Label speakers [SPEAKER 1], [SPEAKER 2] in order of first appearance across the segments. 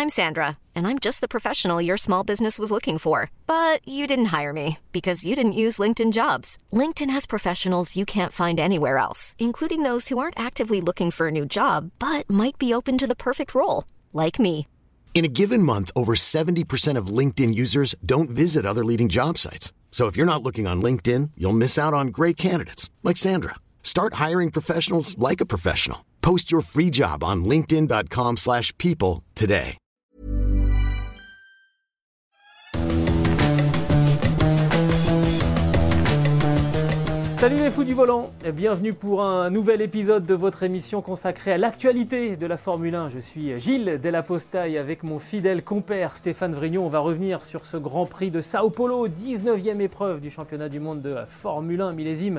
[SPEAKER 1] I'm Sandra, and I'm just the professional your small business was looking for. But you didn't hire me because you didn't use LinkedIn Jobs. LinkedIn has professionals you can't find anywhere else, including those who aren't actively looking for a new job, but might be open to the perfect role, like me.
[SPEAKER 2] In a given month, over 70% of LinkedIn users don't visit other leading job sites. So if you're not looking on LinkedIn, you'll miss out on great candidates like Sandra. Start hiring professionals like a professional. Post your free job on linkedin.com/people today.
[SPEAKER 3] Salut les fous du volant, bienvenue pour un nouvel épisode de votre émission consacrée à l'actualité de la Formule 1. Je suis Gilles Della et avec mon fidèle compère Stéphane Vrignon, on va revenir sur ce Grand Prix de Sao Paulo, 19e épreuve du championnat du monde de Formule 1 millésime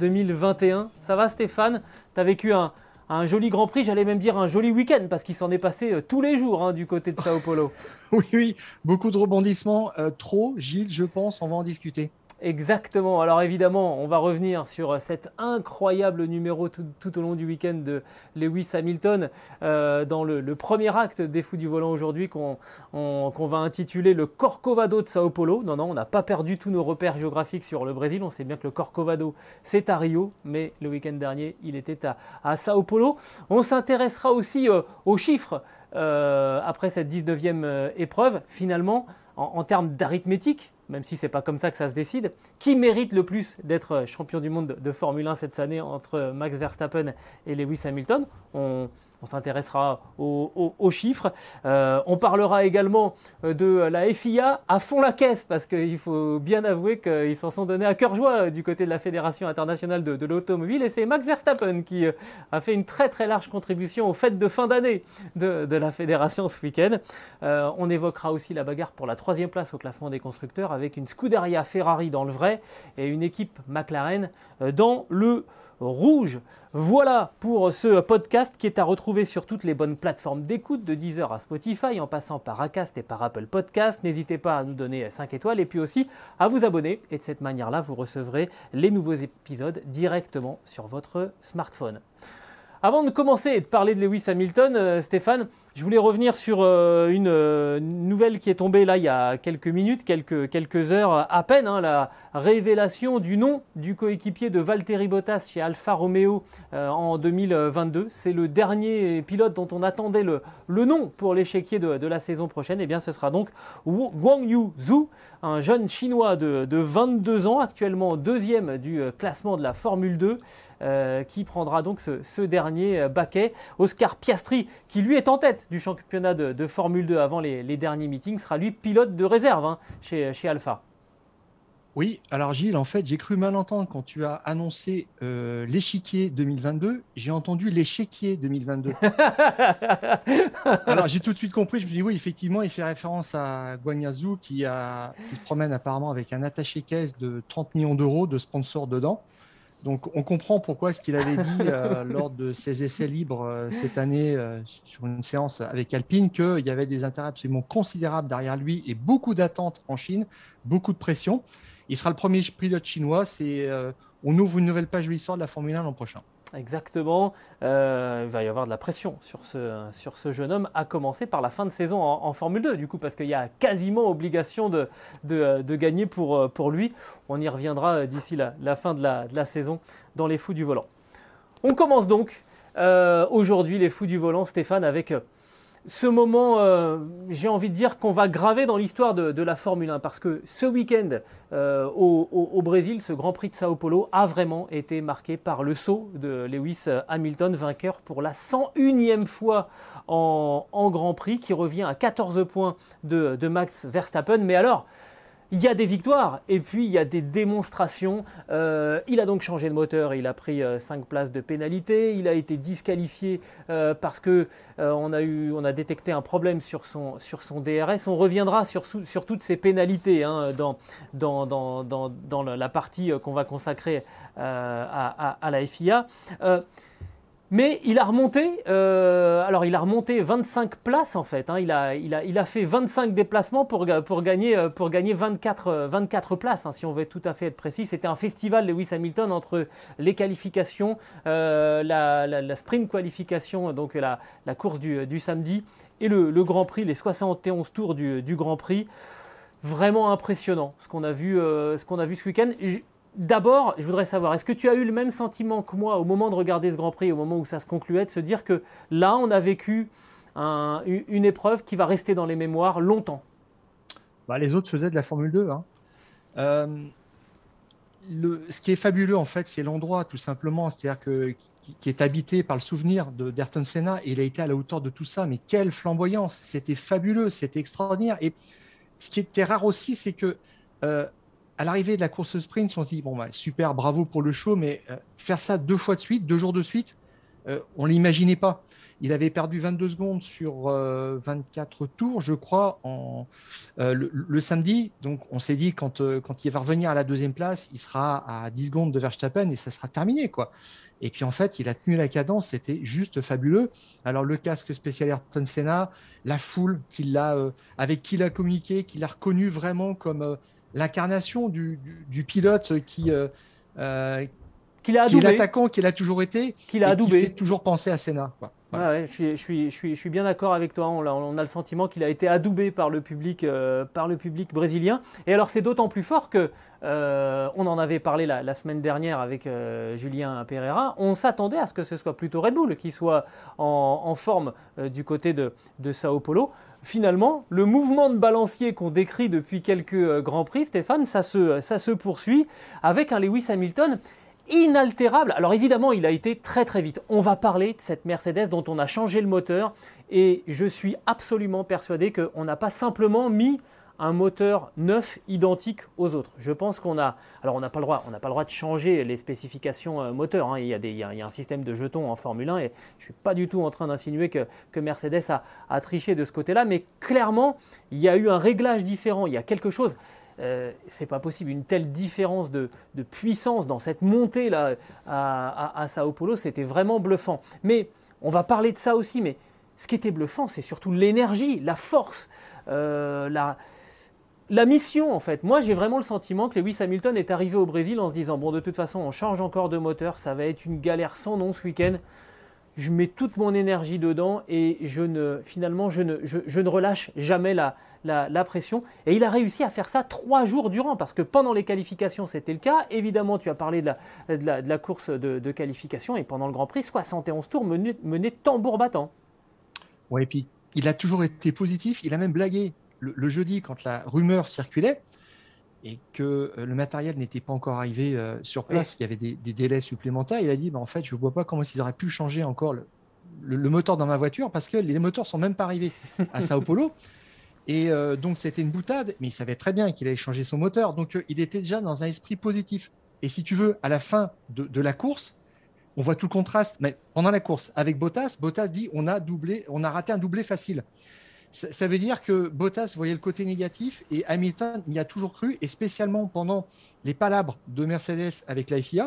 [SPEAKER 3] 2021. Ça va Stéphane? T'as vécu un joli Grand Prix, j'allais même dire un joli week-end parce qu'il s'en est passé tous les jours du côté de Sao Paulo.
[SPEAKER 4] Oui, beaucoup de rebondissements, trop Gilles, je pense, on va en discuter.
[SPEAKER 3] Exactement, alors évidemment on va revenir sur cet incroyable numéro tout au long du week-end de Lewis Hamilton dans le premier acte des fous du volant aujourd'hui qu'on va intituler le Corcovado de Sao Paulo. Non, on n'a pas perdu tous nos repères géographiques sur le Brésil, on sait bien que le Corcovado c'est à Rio, mais le week-end dernier il était à Sao Paulo. On s'intéressera aussi aux chiffres après cette 19e épreuve, finalement en termes d'arithmétique, même si ce n'est pas comme ça que ça se décide, qui mérite le plus d'être champion du monde de Formule 1 cette année entre Max Verstappen et Lewis Hamilton. On s'intéressera aux chiffres. On parlera également de la FIA à fond la caisse, parce qu'il faut bien avouer qu'ils s'en sont donnés à cœur joie du côté de la Fédération internationale de l'automobile. Et c'est Max Verstappen qui a fait une très très large contribution aux fêtes de fin d'année de la Fédération ce week-end. On évoquera aussi la bagarre pour la 3e place au classement des constructeurs avec une Scuderia Ferrari dans le vrai et une équipe McLaren dans le rouge. Voilà pour ce podcast qui est à retrouver sur toutes les bonnes plateformes d'écoute, de Deezer à Spotify, en passant par Acast et par Apple Podcast. N'hésitez pas à nous donner 5 étoiles et puis aussi à vous abonner. Et de cette manière-là, vous recevrez les nouveaux épisodes directement sur votre smartphone. Avant de commencer et de parler de Lewis Hamilton, Stéphane, je voulais revenir sur une nouvelle qui est tombée là il y a quelques minutes, quelques heures à peine, la révélation du nom du coéquipier de Valtteri Bottas chez Alfa Romeo en 2022. C'est le dernier pilote dont on attendait le nom pour l'échiquier de la saison prochaine. Et bien ce sera donc Guan Yu Zhou, un jeune chinois de 22 ans, actuellement 2e du classement de la Formule 2, qui prendra donc ce dernier baquet. Oscar Piastri, qui lui est en tête du championnat de Formule 2 avant les derniers meetings, sera lui pilote de réserve chez Alfa.
[SPEAKER 4] Oui, alors Gilles, en fait, j'ai cru mal entendre quand tu as annoncé l'échiquier 2022. J'ai entendu l'échiquier 2022. Alors, j'ai tout de suite compris. Je me dis oui, effectivement, il fait référence à Guan Yu Zhou qui se promène apparemment avec un attaché-caisse de 30 millions d'euros de sponsors dedans. Donc, on comprend pourquoi ce qu'il avait dit lors de ses essais libres cette année sur une séance avec Alpine, qu'il y avait des intérêts absolument considérables derrière lui et beaucoup d'attentes en Chine, beaucoup de pression. Il sera le premier pilote chinois. On ouvre une nouvelle page de l'histoire de la Formule 1 l'an prochain.
[SPEAKER 3] Exactement. Il va y avoir de la pression sur ce jeune homme, à commencer par la fin de saison en Formule 2, du coup, parce qu'il y a quasiment obligation de gagner pour lui. On y reviendra d'ici la fin de la saison dans les fous du volant. On commence donc aujourd'hui les fous du volant, Stéphane, avec ce moment, j'ai envie de dire qu'on va graver dans l'histoire de la Formule 1, parce que ce week-end au Brésil, ce Grand Prix de Sao Paulo a vraiment été marqué par le saut de Lewis Hamilton, vainqueur pour la 101e fois en Grand Prix, qui revient à 14 points de Max Verstappen. Mais alors, il y a des victoires et puis il y a des démonstrations. Il a donc changé de moteur, il a pris 5 places de pénalité. Il a été disqualifié parce qu'on a détecté un problème sur son DRS. On reviendra sur toutes ces pénalités dans la partie qu'on va consacrer à la FIA. Mais il a remonté, il a remonté 25 places en fait. Hein. Il a fait 25 déplacements pour gagner 24 places, hein, si on veut tout à fait être précis. C'était un festival Lewis Hamilton entre les qualifications, la sprint qualification, donc la course du samedi, et le Grand Prix, les 71 tours du Grand Prix. Vraiment impressionnant ce qu'on a vu ce week-end. D'abord, je voudrais savoir, est-ce que tu as eu le même sentiment que moi au moment de regarder ce Grand Prix, au moment où ça se concluait, de se dire que là, on a vécu une épreuve qui va rester dans les mémoires longtemps?
[SPEAKER 4] Les autres faisaient de la Formule 2. Hein. Ce qui est fabuleux, en fait, c'est l'endroit, tout simplement. C'est-à-dire qui est habité par le souvenir d'Ayrton Senna, et il a été à la hauteur de tout ça. Mais quelle flamboyance! C'était fabuleux, c'était extraordinaire. Et ce qui était rare aussi, c'est que à l'arrivée de la course sprint, on se dit super, bravo pour le show, mais faire ça 2 fois de suite, 2 jours de suite, on ne l'imaginait pas. Il avait perdu 22 secondes sur 24 tours, je crois, le samedi. Donc, on s'est dit, quand il va revenir à la 2e place, il sera à 10 secondes de Verstappen et ça sera terminé, quoi. Et puis, en fait, il a tenu la cadence. C'était juste fabuleux. Alors, le casque spécial Ayrton Senna, la foule avec qui il a communiqué, qui l'a reconnu vraiment comme l'incarnation du pilote qui est l'attaquant qu'il a toujours été, qui fait toujours penser à Senna, quoi. Voilà.
[SPEAKER 3] Ouais, je suis bien d'accord avec toi. On a le sentiment qu'il a été adoubé par le public brésilien. Et alors c'est d'autant plus fort que on en avait parlé la semaine dernière avec Julien Pereira. On s'attendait à ce que ce soit plutôt Red Bull qui soit en forme du côté de Sao Paulo. Finalement, le mouvement de balancier qu'on décrit depuis quelques Grands Prix, Stéphane, ça se poursuit avec un Lewis Hamilton inaltérable. Alors évidemment, il a été très très vite. On va parler de cette Mercedes dont on a changé le moteur et je suis absolument persuadé qu'on n'a pas simplement mis un moteur neuf identique aux autres. Je pense qu'on a... Alors on n'a pas le droit de changer les spécifications moteur. Hein. Il y a un système de jetons en Formule 1 et je ne suis pas du tout en train d'insinuer que Mercedes a triché de ce côté-là, mais clairement, il y a eu un réglage différent. Il y a quelque chose... c'est pas possible, une telle différence de puissance dans cette montée là à Sao Paulo, c'était vraiment bluffant. Mais on va parler de ça aussi, mais ce qui était bluffant, c'est surtout l'énergie, la force, la mission en fait. Moi j'ai vraiment le sentiment que Lewis Hamilton est arrivé au Brésil en se disant bon, de toute façon on change encore de moteur, ça va être une galère sans nom ce week-end. Je mets toute mon énergie dedans et je ne relâche jamais la pression. Et il a réussi à faire ça 3 jours durant, parce que pendant les qualifications, c'était le cas. Évidemment, tu as parlé de la course de qualification, et pendant le Grand Prix, 71 tours menés tambour battant.
[SPEAKER 4] Ouais, et puis il a toujours été positif. Il a même blagué le jeudi quand la rumeur circulait et que le matériel n'était pas encore arrivé sur place, parce qu'il y avait des délais supplémentaires. Il a dit, en fait, je ne vois pas comment ils auraient pu changer encore le moteur dans ma voiture, parce que les moteurs ne sont même pas arrivés à Sao Paulo. Et donc, c'était une boutade, mais il savait très bien qu'il allait changer son moteur. Donc, il était déjà dans un esprit positif. Et si tu veux, à la fin de la course, on voit tout le contraste. Mais pendant la course, avec Bottas dit, on a raté un doublé facile. Ça veut dire que Bottas voyait le côté négatif et Hamilton y a toujours cru, et spécialement pendant les palabres de Mercedes avec la FIA,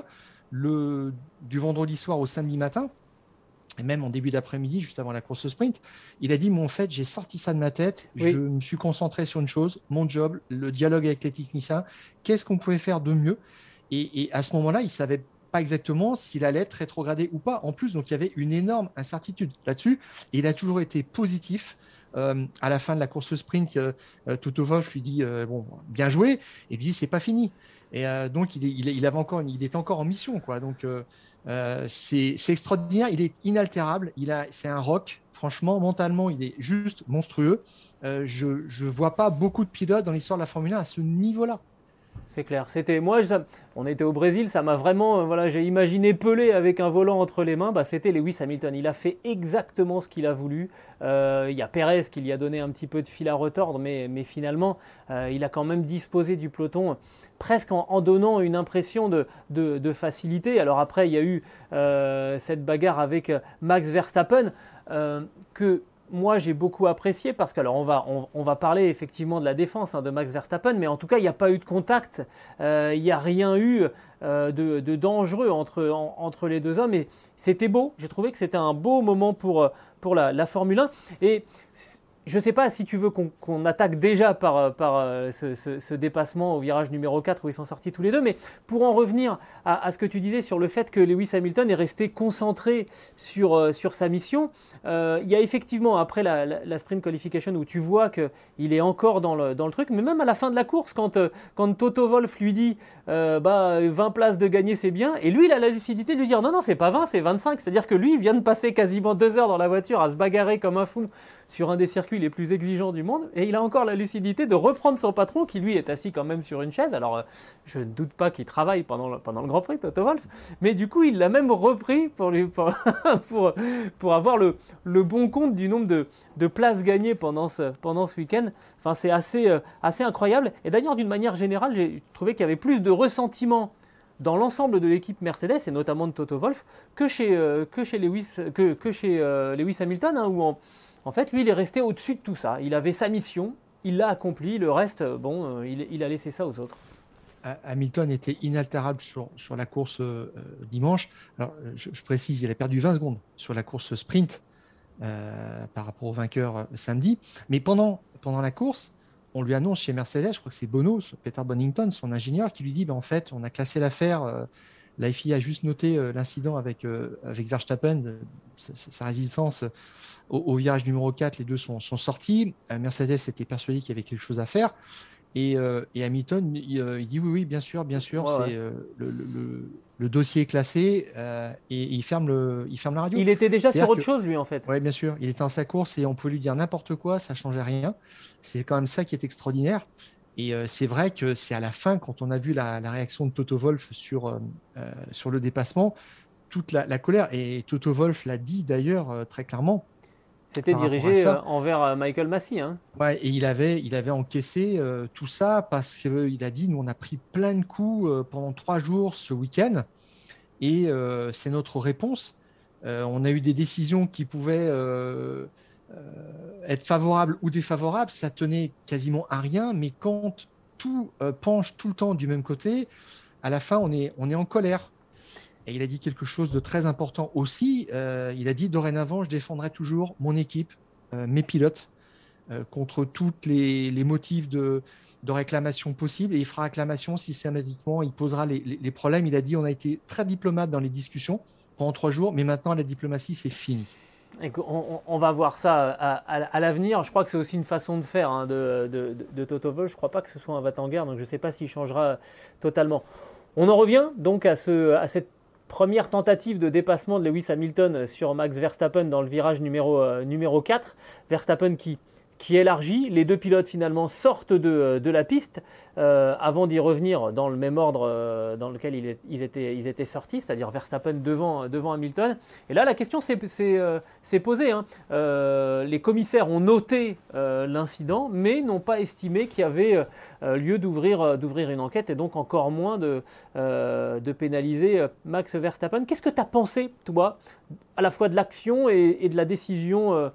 [SPEAKER 4] du vendredi soir au samedi matin, et même en début d'après-midi, juste avant la course sprint, il a dit, en fait, j'ai sorti ça de ma tête, oui. Je me suis concentré sur une chose, mon job, le dialogue avec les techniciens, qu'est-ce qu'on pouvait faire de mieux, et à ce moment-là, il ne savait pas exactement s'il allait être rétrogradé ou pas. En plus, donc il y avait une énorme incertitude là-dessus, et il a toujours été positif. À la fin de la course sprint, Toto Wolff lui dit bien joué, et il dit c'est pas fini. Et donc il était encore en mission, quoi. Donc c'est extraordinaire, il est inaltérable, c'est un rock. Franchement, mentalement, il est juste monstrueux. Je vois pas beaucoup de pilotes dans l'histoire de la Formule 1 à ce niveau-là.
[SPEAKER 3] C'est clair. On était au Brésil, ça m'a vraiment, j'ai imaginé Pelé avec un volant entre les mains. C'était Lewis Hamilton. Il a fait exactement ce qu'il a voulu. Il y a Pérez qui lui a donné un petit peu de fil à retordre, mais finalement, il a quand même disposé du peloton presque en donnant une impression de facilité. Alors après, il y a eu cette bagarre avec Max Verstappen que moi j'ai beaucoup apprécié parce que alors on va parler effectivement de la défense de Max Verstappen, mais en tout cas il n'y a pas eu de contact, il n'y a rien eu de dangereux entre les deux hommes et c'était beau. J'ai trouvé que c'était un beau moment pour la Formule 1 et je ne sais pas si tu veux qu'on attaque déjà par ce dépassement au virage numéro 4 où ils sont sortis tous les deux, mais pour en revenir à ce que tu disais sur le fait que Lewis Hamilton est resté concentré sur sa mission, il y a effectivement après la sprint qualification où tu vois qu'il est encore dans le truc, mais même à la fin de la course, quand Toto Wolff lui dit 20 places de gagner c'est bien, et lui il a la lucidité de lui dire non, c'est pas 20, c'est 25, c'est-à-dire que lui il vient de passer quasiment 2 heures dans la voiture à se bagarrer comme un fou sur un des circuits les plus exigeants du monde, et il a encore la lucidité de reprendre son patron qui lui est assis quand même sur une chaise. Alors je ne doute pas qu'il travaille pendant le Grand Prix, Toto Wolff, mais du coup il l'a même repris pour avoir le bon compte du nombre de places gagnées pendant ce week-end. Enfin, c'est assez incroyable, et d'ailleurs d'une manière générale j'ai trouvé qu'il y avait plus de ressentiment dans l'ensemble de l'équipe Mercedes, et notamment de Toto Wolff, que chez Lewis Hamilton, où en fait, lui, il est resté au-dessus de tout ça. Il avait sa mission, il l'a accomplie. Le reste, il a laissé ça aux autres.
[SPEAKER 4] Hamilton était inaltérable sur la course dimanche. Alors, je précise, il a perdu 20 secondes sur la course sprint par rapport au vainqueur samedi. Mais pendant la course, on lui annonce chez Mercedes, je crois que c'est Bono, Peter Bonington, son ingénieur, qui lui dit en fait, on a classé l'affaire. La FIA a juste noté l'incident avec Verstappen, sa résistance au virage numéro 4, les deux sont sortis. Mercedes était persuadé qu'il y avait quelque chose à faire. Et Hamilton, il dit oui, bien sûr,
[SPEAKER 3] ouais,
[SPEAKER 4] c'est le dossier est classé et il ferme la radio.
[SPEAKER 3] Il était déjà sur autre chose, lui, en fait.
[SPEAKER 4] Oui, bien sûr. Il était dans sa course et on pouvait lui dire n'importe quoi, ça ne changeait rien. C'est quand même ça qui est extraordinaire. Et c'est vrai que c'est à la fin, quand on a vu la réaction de Toto Wolff sur le dépassement, toute la colère. Et Toto Wolff l'a dit d'ailleurs très clairement.
[SPEAKER 3] C'était dirigé envers Michael Massey. Hein.
[SPEAKER 4] Ouais, et il avait encaissé tout ça parce qu'il a dit, nous on a pris plein de coups pendant 3 jours ce week-end et c'est notre réponse. On a eu des décisions qui pouvaient être favorables ou défavorables, ça tenait quasiment à rien, mais quand tout penche tout le temps du même côté, à la fin on est en colère. Et il a dit quelque chose de très important aussi. Il a dit, dorénavant, je défendrai toujours mon équipe, mes pilotes, contre tous les motifs de réclamation possibles. Et il fera réclamation systématiquement. Il posera les problèmes. Il a dit, on a été très diplomate dans les discussions pendant 3 jours, mais maintenant, la diplomatie, c'est fini.
[SPEAKER 3] Et on va voir ça à l'avenir. Je crois que c'est aussi une façon de faire de Toto Wolff. Je ne crois pas que ce soit un va-t-en-guerre, donc je ne sais pas s'il changera totalement. On en revient donc à cette première tentative de dépassement de Lewis Hamilton sur Max Verstappen dans le virage numéro 4. Verstappen qui élargit. Les deux pilotes finalement sortent de la piste avant d'y revenir dans le même ordre dans lequel ils étaient sortis, c'est-à-dire Verstappen devant Hamilton. Et là, la question s'est posée. Hein. Les commissaires ont noté l'incident, mais n'ont pas estimé qu'il y avait lieu d'ouvrir une enquête et donc encore moins de pénaliser Max Verstappen. Qu'est-ce que tu as pensé, toi, à la fois de l'action et de la décision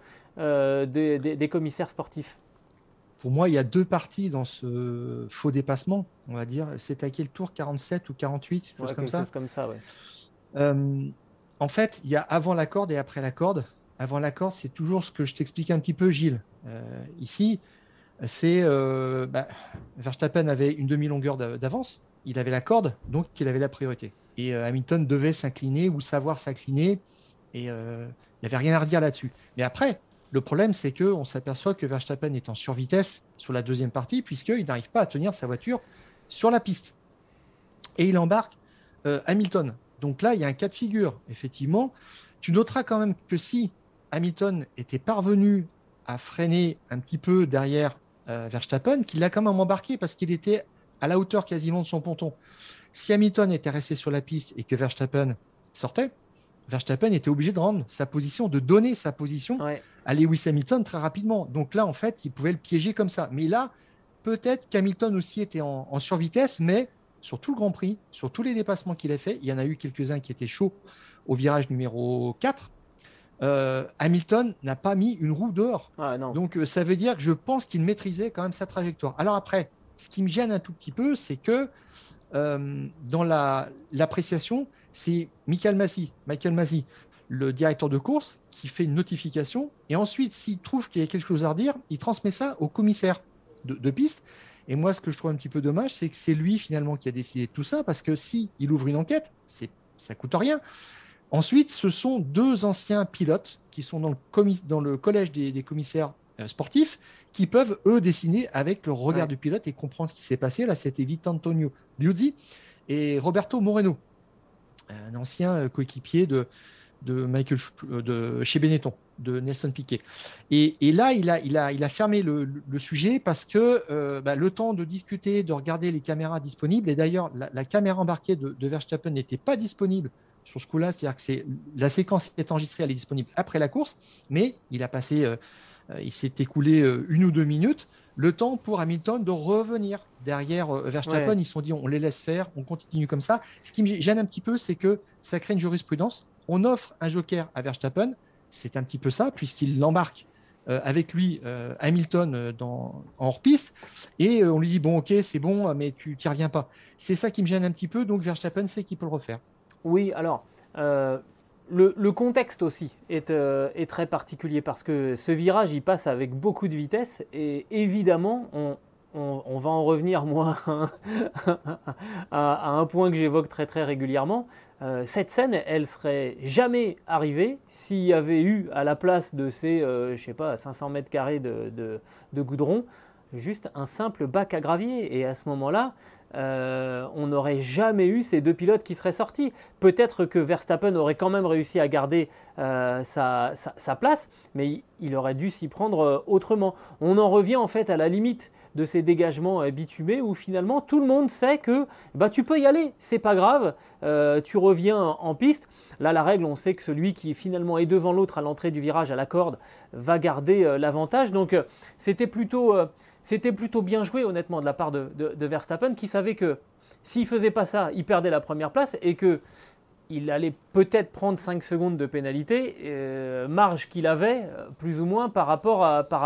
[SPEAKER 3] des commissaires sportifs?
[SPEAKER 4] Pour moi, il y a 2 parties dans ce faux dépassement, on va dire. C'est à quel tour, 47 ou 48,
[SPEAKER 3] quelque chose comme ça, ouais.
[SPEAKER 4] En fait, il y a avant la corde et après la corde. Avant la corde, c'est toujours ce que je t'explique un petit peu, Gilles. Ici, c'est Verstappen avait une demi-longueur d'avance. Il avait la corde, donc il avait la priorité. Et Hamilton devait s'incliner ou savoir s'incliner. Et il n'y avait rien à redire là-dessus. Mais après, le problème, c'est qu'on s'aperçoit que Verstappen est en survitesse sur la deuxième partie, puisqu'il n'arrive pas à tenir sa voiture sur la piste. Et il embarque Hamilton. Donc là, il y a un cas de figure, effectivement. Tu noteras quand même que si Hamilton était parvenu à freiner un petit peu derrière Verstappen, qu'il l'a quand même embarqué parce qu'il était à la hauteur quasiment de son ponton. Si Hamilton était resté sur la piste et que Verstappen sortait, Verstappen était obligé de rendre sa position, de donner sa position à Lewis Hamilton très rapidement. Donc là, en fait, il pouvait le piéger comme ça. Mais là, peut-être qu'Hamilton aussi était en survitesse, mais sur tout le Grand Prix, sur tous les dépassements qu'il a fait, il y en a eu quelques-uns qui étaient chauds au virage numéro 4. Hamilton n'a pas mis une roue dehors.
[SPEAKER 3] Ah, non.
[SPEAKER 4] Donc, ça veut dire que je pense qu'il maîtrisait quand même sa trajectoire. Alors après, ce qui me gêne un tout petit peu, c'est que dans l'appréciation, c'est Michael Masi, le directeur de course, qui fait une notification. Et ensuite, s'il trouve qu'il y a quelque chose à redire, il transmet ça au commissaire de piste. Et moi, ce que je trouve un petit peu dommage, c'est que c'est lui finalement qui a décidé de tout ça, parce que s'il ouvre une enquête, ça ne coûte rien. Ensuite, ce sont 2 anciens pilotes qui sont dans le collège des commissaires sportifs qui peuvent, eux, dessiner avec le regard du pilote et comprendre ce qui s'est passé. Là, c'était Vittorio Liuzzi et Roberto Moreno, un ancien coéquipier de chez Benetton, de Nelson Piquet. Et là, il a fermé le sujet parce que le temps de discuter, de regarder les caméras disponibles, et d'ailleurs, la caméra embarquée de Verstappen n'était pas disponible sur ce coup-là, c'est-à-dire que la séquence qui est enregistrée, elle est disponible après la course, mais il s'est écoulé 1 ou 2 minutes, le temps pour Hamilton de revenir derrière Verstappen. Ouais. Ils se sont dit, on les laisse faire, on continue comme ça. Ce qui me gêne un petit peu, c'est que ça crée une jurisprudence. On offre un joker à Verstappen, c'est un petit peu ça, puisqu'il l'embarque avec lui Hamilton en hors-piste, et on lui dit, bon, ok, c'est bon, mais tu n'y reviens pas. C'est ça qui me gêne un petit peu, donc Verstappen sait qu'il peut le refaire.
[SPEAKER 3] Oui, alors, le contexte aussi est très particulier parce que ce virage, il passe avec beaucoup de vitesse et évidemment, on va en revenir, moi, à un point que j'évoque très très régulièrement. Cette scène, elle serait jamais arrivée s'il y avait eu à la place de ces, 500 mètres carrés de goudron, juste un simple bac à gravier. Et à ce moment-là, on n'aurait jamais eu ces 2 pilotes qui seraient sortis. Peut-être que Verstappen aurait quand même réussi à garder sa place, mais il aurait dû s'y prendre autrement. On en revient en fait à la limite de ces dégagements bitumés où finalement tout le monde sait que tu peux y aller, c'est pas grave, tu reviens en piste. Là, la règle, on sait que celui qui finalement est devant l'autre à l'entrée du virage à la corde va garder l'avantage. Donc c'était plutôt bien joué, honnêtement, de la part de Verstappen, qui savait que s'il ne faisait pas ça, il perdait la première place et qu'il allait peut-être prendre 5 secondes de pénalité, marge qu'il avait, plus ou moins, par rapport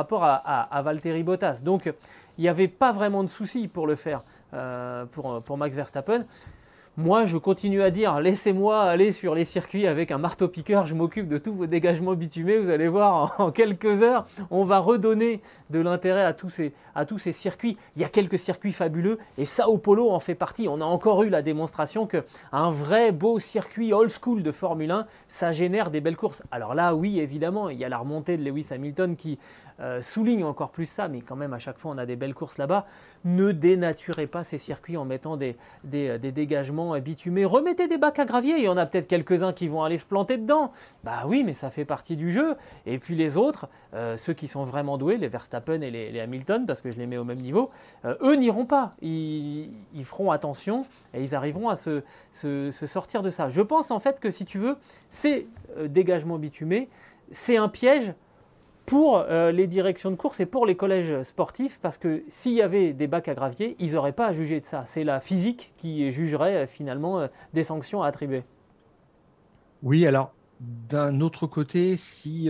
[SPEAKER 3] à Valtteri Bottas. Donc, il n'y avait pas vraiment de souci pour le faire pour Max Verstappen. Moi, je continue à dire, laissez-moi aller sur les circuits avec un marteau-piqueur, je m'occupe de tous vos dégagements bitumés. Vous allez voir, en quelques heures, on va redonner de l'intérêt à tous ces circuits. Il y a quelques circuits fabuleux et Sao Paulo en fait partie. On a encore eu la démonstration qu'un vrai beau circuit old school de Formule 1, ça génère des belles courses. Alors là, oui, évidemment, il y a la remontée de Lewis Hamilton qui souligne encore plus ça, mais quand même, à chaque fois, on a des belles courses là-bas. Ne dénaturez pas ces circuits en mettant des dégagements bitumés. Remettez des bacs à gravier, il y en a peut-être quelques-uns qui vont aller se planter dedans. Bah oui, mais ça fait partie du jeu. Et puis les autres, ceux qui sont vraiment doués, les Verstappen et les Hamilton, parce que je les mets au même niveau, eux n'iront pas. Ils feront attention et ils arriveront à se sortir de ça. Je pense en fait que si tu veux, ces dégagements bitumés, c'est un piège pour les directions de course et pour les collèges sportifs, parce que s'il y avait des bacs à gravier, ils n'auraient pas à juger de ça. C'est la physique qui jugerait finalement des sanctions à attribuer.
[SPEAKER 4] Oui, alors d'un autre côté, s'il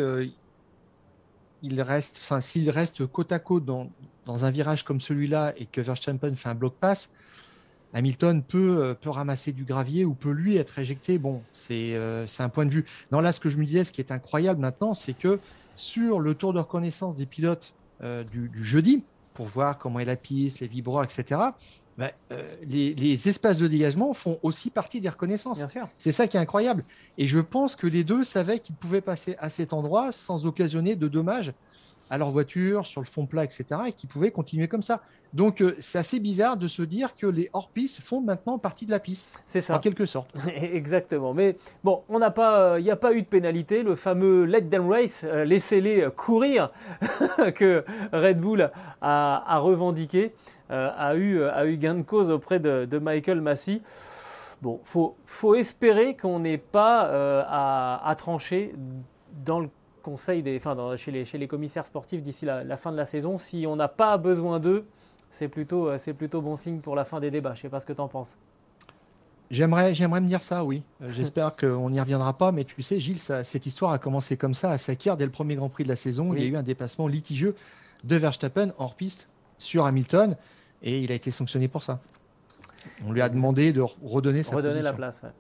[SPEAKER 4] reste côte à côte dans un virage comme celui-là et que Verstappen fait un bloc pass, Hamilton peut ramasser du gravier ou peut lui être éjecté. Bon, c'est un point de vue. Non, là, ce que je me disais, ce qui est incroyable maintenant, c'est que sur le tour de reconnaissance des pilotes du jeudi, pour voir comment est la piste, les vibreurs, etc., les espaces de dégagement font aussi partie des reconnaissances.
[SPEAKER 3] Bien sûr.
[SPEAKER 4] C'est ça qui est incroyable. Et je pense que les deux savaient qu'ils pouvaient passer à cet endroit sans occasionner de dommages à leur voiture, sur le fond plat, etc., et qu'ils pouvaient continuer comme ça. Donc, c'est assez bizarre de se dire que les hors-pistes font maintenant partie de la piste.
[SPEAKER 3] C'est ça.
[SPEAKER 4] En quelque sorte.
[SPEAKER 3] Exactement. Mais bon, il n'y a pas eu de pénalité. Le fameux let them race, laissez-les courir, que Red Bull a revendiqué, a eu gain de cause auprès de Michael Masi. Bon, faut espérer qu'on n'ait pas à trancher dans le conseil chez les commissaires sportifs d'ici la fin de la saison. Si on n'a pas besoin d'eux, c'est plutôt bon signe pour la fin des débats. Je ne sais pas ce que tu en penses.
[SPEAKER 4] J'aimerais me dire ça, oui. J'espère qu'on n'y reviendra pas, mais tu sais, Gilles, cette histoire a commencé comme ça à Sakir dès le premier Grand Prix de la saison. Il y a
[SPEAKER 3] Oui,
[SPEAKER 4] eu un dépassement litigieux de Verstappen hors piste sur Hamilton et il a été sanctionné pour ça. On lui a demandé de redonner sa
[SPEAKER 3] redonner la
[SPEAKER 4] position.
[SPEAKER 3] place. Ouais.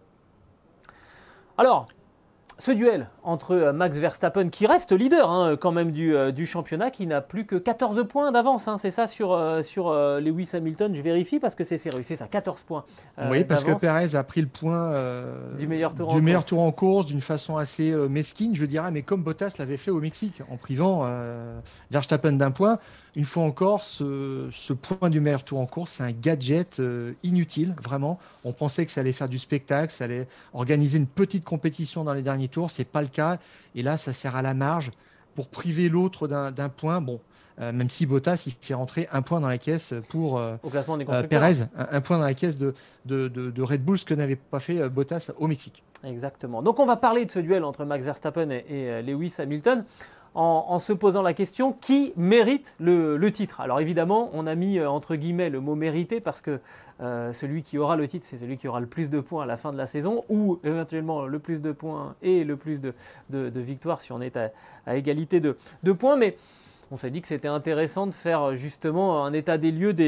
[SPEAKER 3] Alors, ce duel entre Max Verstappen, qui reste leader quand même du championnat, qui n'a plus que 14 points d'avance, c'est ça sur Lewis Hamilton, je vérifie parce que c'est serré, c'est ça, 14 points
[SPEAKER 4] Oui, parce que
[SPEAKER 3] d'avance
[SPEAKER 4] Perez a pris le point
[SPEAKER 3] du meilleur tour
[SPEAKER 4] du
[SPEAKER 3] en
[SPEAKER 4] meilleur
[SPEAKER 3] course.
[SPEAKER 4] tour en course d'une façon assez mesquine, je dirais, mais comme Bottas l'avait fait au Mexique, en privant Verstappen d'un point. Une fois encore, ce point du meilleur tour en course, c'est un gadget inutile, vraiment. On pensait que ça allait faire du spectacle, ça allait organiser une petite compétition dans les derniers tours, c'est pas le cas. Et là, ça sert à la marge pour priver l'autre d'un point. Bon, même si Bottas, il fait rentrer un point dans la caisse pour
[SPEAKER 3] Au classement des constructeurs.
[SPEAKER 4] Perez, un point dans la caisse de Red Bull, ce que n'avait pas fait Bottas au Mexique.
[SPEAKER 3] Exactement. Donc on va parler de ce duel entre Max Verstappen et Lewis Hamilton en se posant la question qui mérite le titre. Alors évidemment, on a mis entre guillemets le mot mérité parce que celui qui aura le titre, c'est celui qui aura le plus de points à la fin de la saison ou éventuellement le plus de points et le plus de victoires si on est à égalité de points. Mais on s'est dit que c'était intéressant de faire justement un état des lieux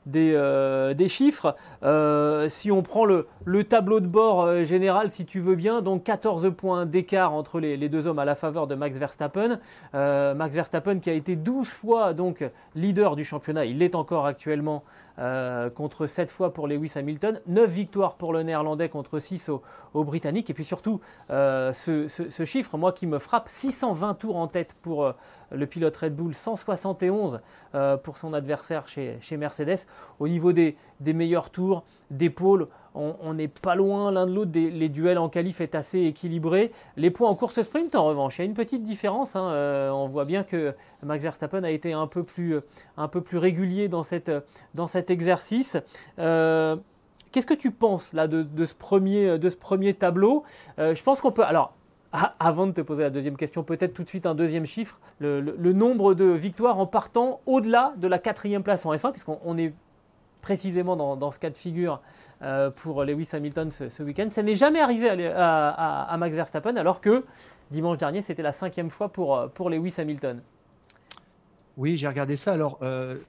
[SPEAKER 3] des chiffres. Si on prend le tableau de bord général, si tu veux bien, donc 14 points d'écart entre les deux hommes à la faveur de Max Verstappen. Max Verstappen qui a été 12 fois donc leader du championnat, il l'est encore actuellement contre 7 fois pour Lewis Hamilton, 9 victoires pour le Néerlandais contre 6 au Britannique. Et puis surtout, ce chiffre, moi qui me frappe, 620 tours en tête pour le pilote Red Bull, 171 pour son adversaire chez Mercedes. Au niveau des meilleurs tours, des pôles, on n'est pas loin l'un de l'autre. Les duels en qualif est assez équilibré. Les points en course sprint, en revanche, il y a une petite différence. On voit bien que Max Verstappen a été un peu plus régulier dans cet exercice. Qu'est-ce que tu penses là de ce premier tableau? Je pense qu'on peut... Alors, avant de te poser la deuxième question, peut-être tout de suite un deuxième chiffre, le nombre de victoires en partant au-delà de la 4e place en F1, puisqu'on est précisément dans ce cas de figure pour Lewis Hamilton ce week-end. Ça n'est jamais arrivé à Max Verstappen, alors que dimanche dernier, c'était la 5e fois pour Lewis Hamilton.
[SPEAKER 4] Oui, j'ai regardé ça. Alors,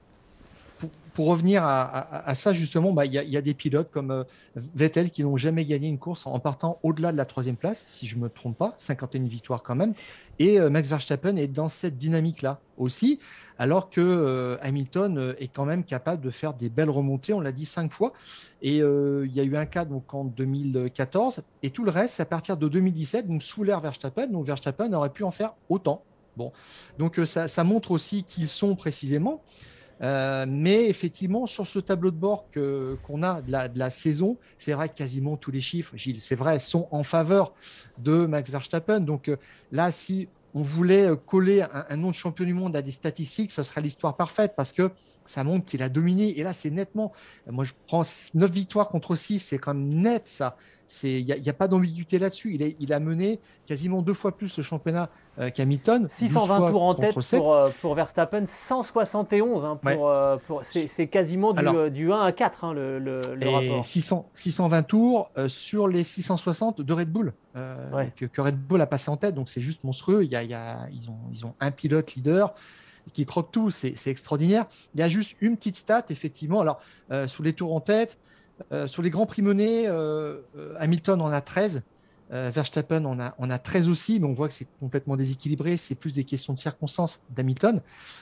[SPEAKER 4] pour revenir à ça, justement, il y a des pilotes comme Vettel qui n'ont jamais gagné une course en partant au-delà de la 3e place, si je ne me trompe pas, 51 victoires quand même. Et Max Verstappen est dans cette dynamique-là aussi, alors que Hamilton est quand même capable de faire des belles remontées, on l'a dit 5 fois. Et il y a eu un cas donc, en 2014, et tout le reste, c'est à partir de 2017, donc sous l'ère Verstappen. Donc Verstappen aurait pu en faire autant. Bon. Donc ça montre aussi qui ils sont précisément. Mais effectivement, sur ce tableau de bord qu'on a de la saison, c'est vrai que quasiment tous les chiffres, Gilles, c'est vrai, sont en faveur de Max Verstappen. Donc là, si on voulait coller un nom de champion du monde à des statistiques, ce serait l'histoire parfaite parce que ça montre qu'il a dominé. Et là, c'est nettement. Moi, je prends 9 victoires contre 6, c'est quand même net ça. Il n'y a pas d'ambiguïté là-dessus. Il a mené quasiment 2 fois plus le championnat qu'Hamilton.
[SPEAKER 3] 620 tours en tête pour Verstappen, 171. C'est quasiment du 1 à 4 le rapport.
[SPEAKER 4] 620 tours sur les 660 de Red Bull que Red Bull a passé en tête. Donc c'est juste monstrueux. Ils ont un pilote leader qui croque tout. C'est extraordinaire. Il y a juste une petite stat, effectivement. Alors, sur les tours en tête, sur les grands prix menés, Hamilton en a 13. Verstappen en a 13 aussi, mais on voit que c'est complètement déséquilibré. C'est plus des questions de circonstances d'Hamilton.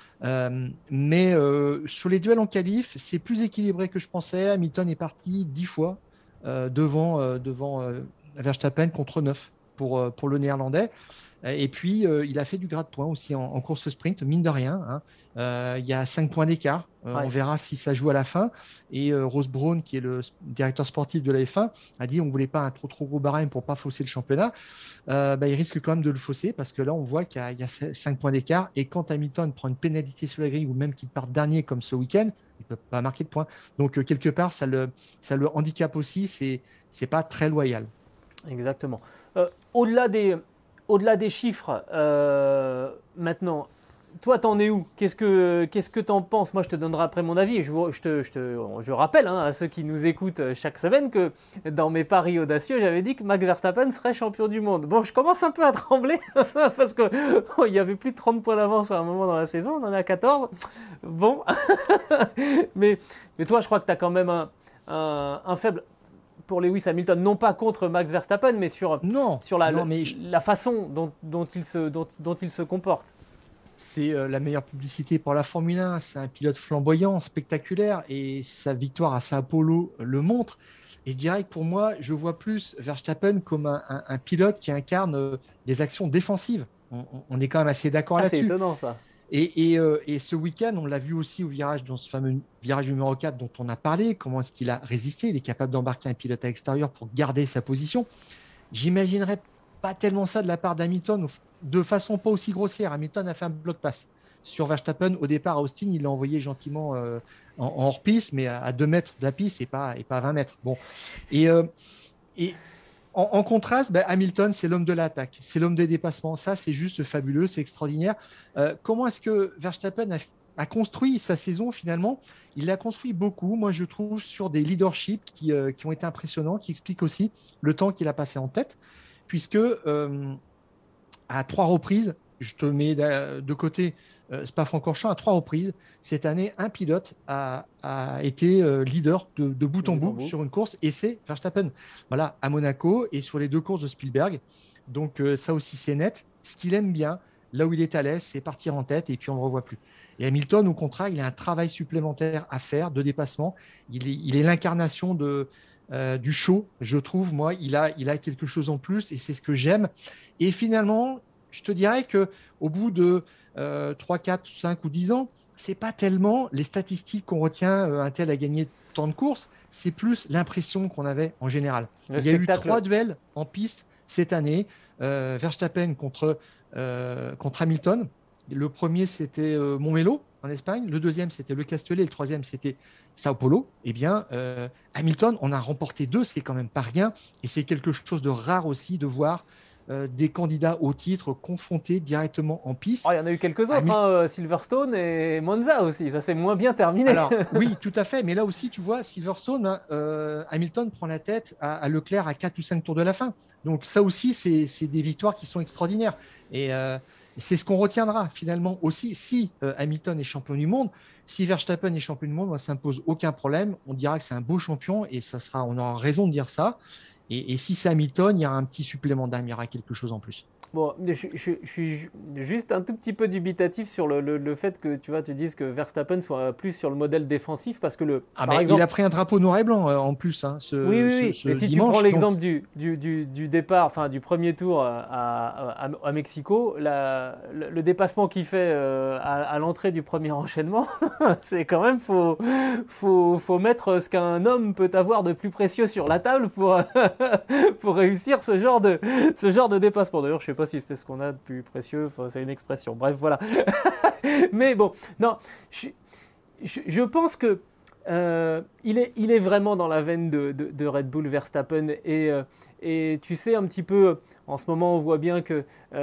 [SPEAKER 4] Mais sur les duels en qualif, c'est plus équilibré que je pensais. Hamilton est parti 10 fois devant Verstappen contre 9 pour le Néerlandais. Et puis, il a fait du grade point aussi en course sprint, mine de rien. Il y a 5 points d'écart. On verra si ça joue à la fin. Et Ross Brawn, qui est le directeur sportif de la F1, a dit on ne voulait pas un trop gros barème pour ne pas fausser le championnat. Il risque quand même de le fausser parce que là, on voit qu'il y a 5 points d'écart. Et quand Hamilton prend une pénalité sur la grille ou même qu'il part dernier comme ce week-end, il ne peut pas marquer de points. Donc, quelque part, ça le handicape aussi. Ce n'est pas très loyal.
[SPEAKER 3] Exactement. Au-delà des chiffres, maintenant, toi, t'en es où ? Qu'est-ce que t'en penses ? Moi, je te donnerai après mon avis. Je rappelle à ceux qui nous écoutent chaque semaine que dans mes paris audacieux, j'avais dit que Max Verstappen serait champion du monde. Bon, je commence un peu à trembler parce qu'il y avait plus de 30 points d'avance à un moment dans la saison. On en est à 14. Bon. mais toi, je crois que tu as quand même un faible pour Lewis Hamilton, non pas contre Max Verstappen, mais sur la façon dont il se comporte.
[SPEAKER 4] C'est la meilleure publicité pour la Formule 1. C'est un pilote flamboyant, spectaculaire, et sa victoire à Sao Paulo le montre. Et je dirais que pour moi, je vois plus Verstappen comme un pilote qui incarne des actions défensives. On est quand même assez d'accord là-dessus.
[SPEAKER 3] C'est étonnant ça.
[SPEAKER 4] Et ce week-end, on l'a vu aussi au virage, dans ce fameux virage numéro 4 dont on a parlé. Comment est-ce qu'il a résisté ? Il est capable d'embarquer un pilote à l'extérieur pour garder sa position. J'imaginerais pas tellement ça de la part d'Hamilton, de façon pas aussi grossière. Hamilton a fait un bloc pass sur Verstappen. Au départ, à Austin, il l'a envoyé gentiment en hors-piste, mais à 2 mètres de la piste et pas à 20 mètres. Bon. Et en contraste, Hamilton, c'est l'homme de l'attaque, c'est l'homme des dépassements. Ça, c'est juste fabuleux, c'est extraordinaire. Comment est-ce que Verstappen a construit sa saison finalement ? Il l'a construit beaucoup, moi je trouve, sur des leaderships qui ont été impressionnants, qui expliquent aussi le temps qu'il a passé en tête, puisque à 3 reprises, je te mets de côté Spa-Francorchamps, à 3 reprises, cette année, un pilote a été leader de bout en bout sur une course, et c'est Verstappen. Voilà, à Monaco et sur les 2 courses de Spielberg. Donc ça aussi, c'est net. Ce qu'il aime bien, là où il est à l'aise, c'est partir en tête et puis on ne le revoit plus. Et Hamilton, au contraire, il a un travail supplémentaire à faire de dépassement. Il est l'incarnation du show, je trouve. Moi, il a quelque chose en plus et c'est ce que j'aime. Et finalement, je te dirais qu'au bout de 3, 4, 5 ou 10 ans, ce n'est pas tellement les statistiques qu'on retient, un tel a gagné tant de courses, c'est plus l'impression qu'on avait en général. Il y a eu 3 duels en piste cette année, Verstappen contre Hamilton. Le premier, c'était Montmelo en Espagne. Le deuxième, c'était Le Castellet. Le troisième, c'était Sao Paulo. Eh bien, Hamilton, on a remporté 2, c'est quand même pas rien. Et c'est quelque chose de rare aussi de voir des candidats au titre confrontés directement en piste.
[SPEAKER 3] Il y en a eu quelques autres, Silverstone et Monza aussi. Ça s'est moins bien terminé.
[SPEAKER 4] Alors, oui, tout à fait. Mais là aussi, tu vois, Silverstone, Hamilton prend la tête à Leclerc à 4 ou 5 tours de la fin. Donc ça aussi, c'est des victoires qui sont extraordinaires. Et c'est ce qu'on retiendra finalement aussi. Si Hamilton est champion du monde, si Verstappen est champion du monde, ça ne pose aucun problème. On dira que c'est un beau champion et on aura raison de dire ça. Et si c'est Hamilton, il y aura un petit supplément d'âme, il y aura quelque chose en plus.
[SPEAKER 3] Bon, je suis juste un tout petit peu dubitatif sur le fait que tu dises que Verstappen soit plus sur le modèle défensif parce que
[SPEAKER 4] par exemple, il a pris un drapeau noir et blanc en plus.
[SPEAKER 3] Oui. Mais si
[SPEAKER 4] dimanche,
[SPEAKER 3] tu prends l'exemple du départ, enfin du premier tour à Mexico, le dépassement qu'il fait à l'entrée du premier enchaînement, c'est quand même faut mettre ce qu'un homme peut avoir de plus précieux sur la table pour réussir ce genre de dépassement. D'ailleurs, je sais pas si c'était ce qu'on a de plus précieux, enfin, c'est une expression, bref voilà. Mais bon, non, je pense que il est vraiment dans la veine de Red Bull Verstappen et tu sais un petit peu, en ce moment on voit bien que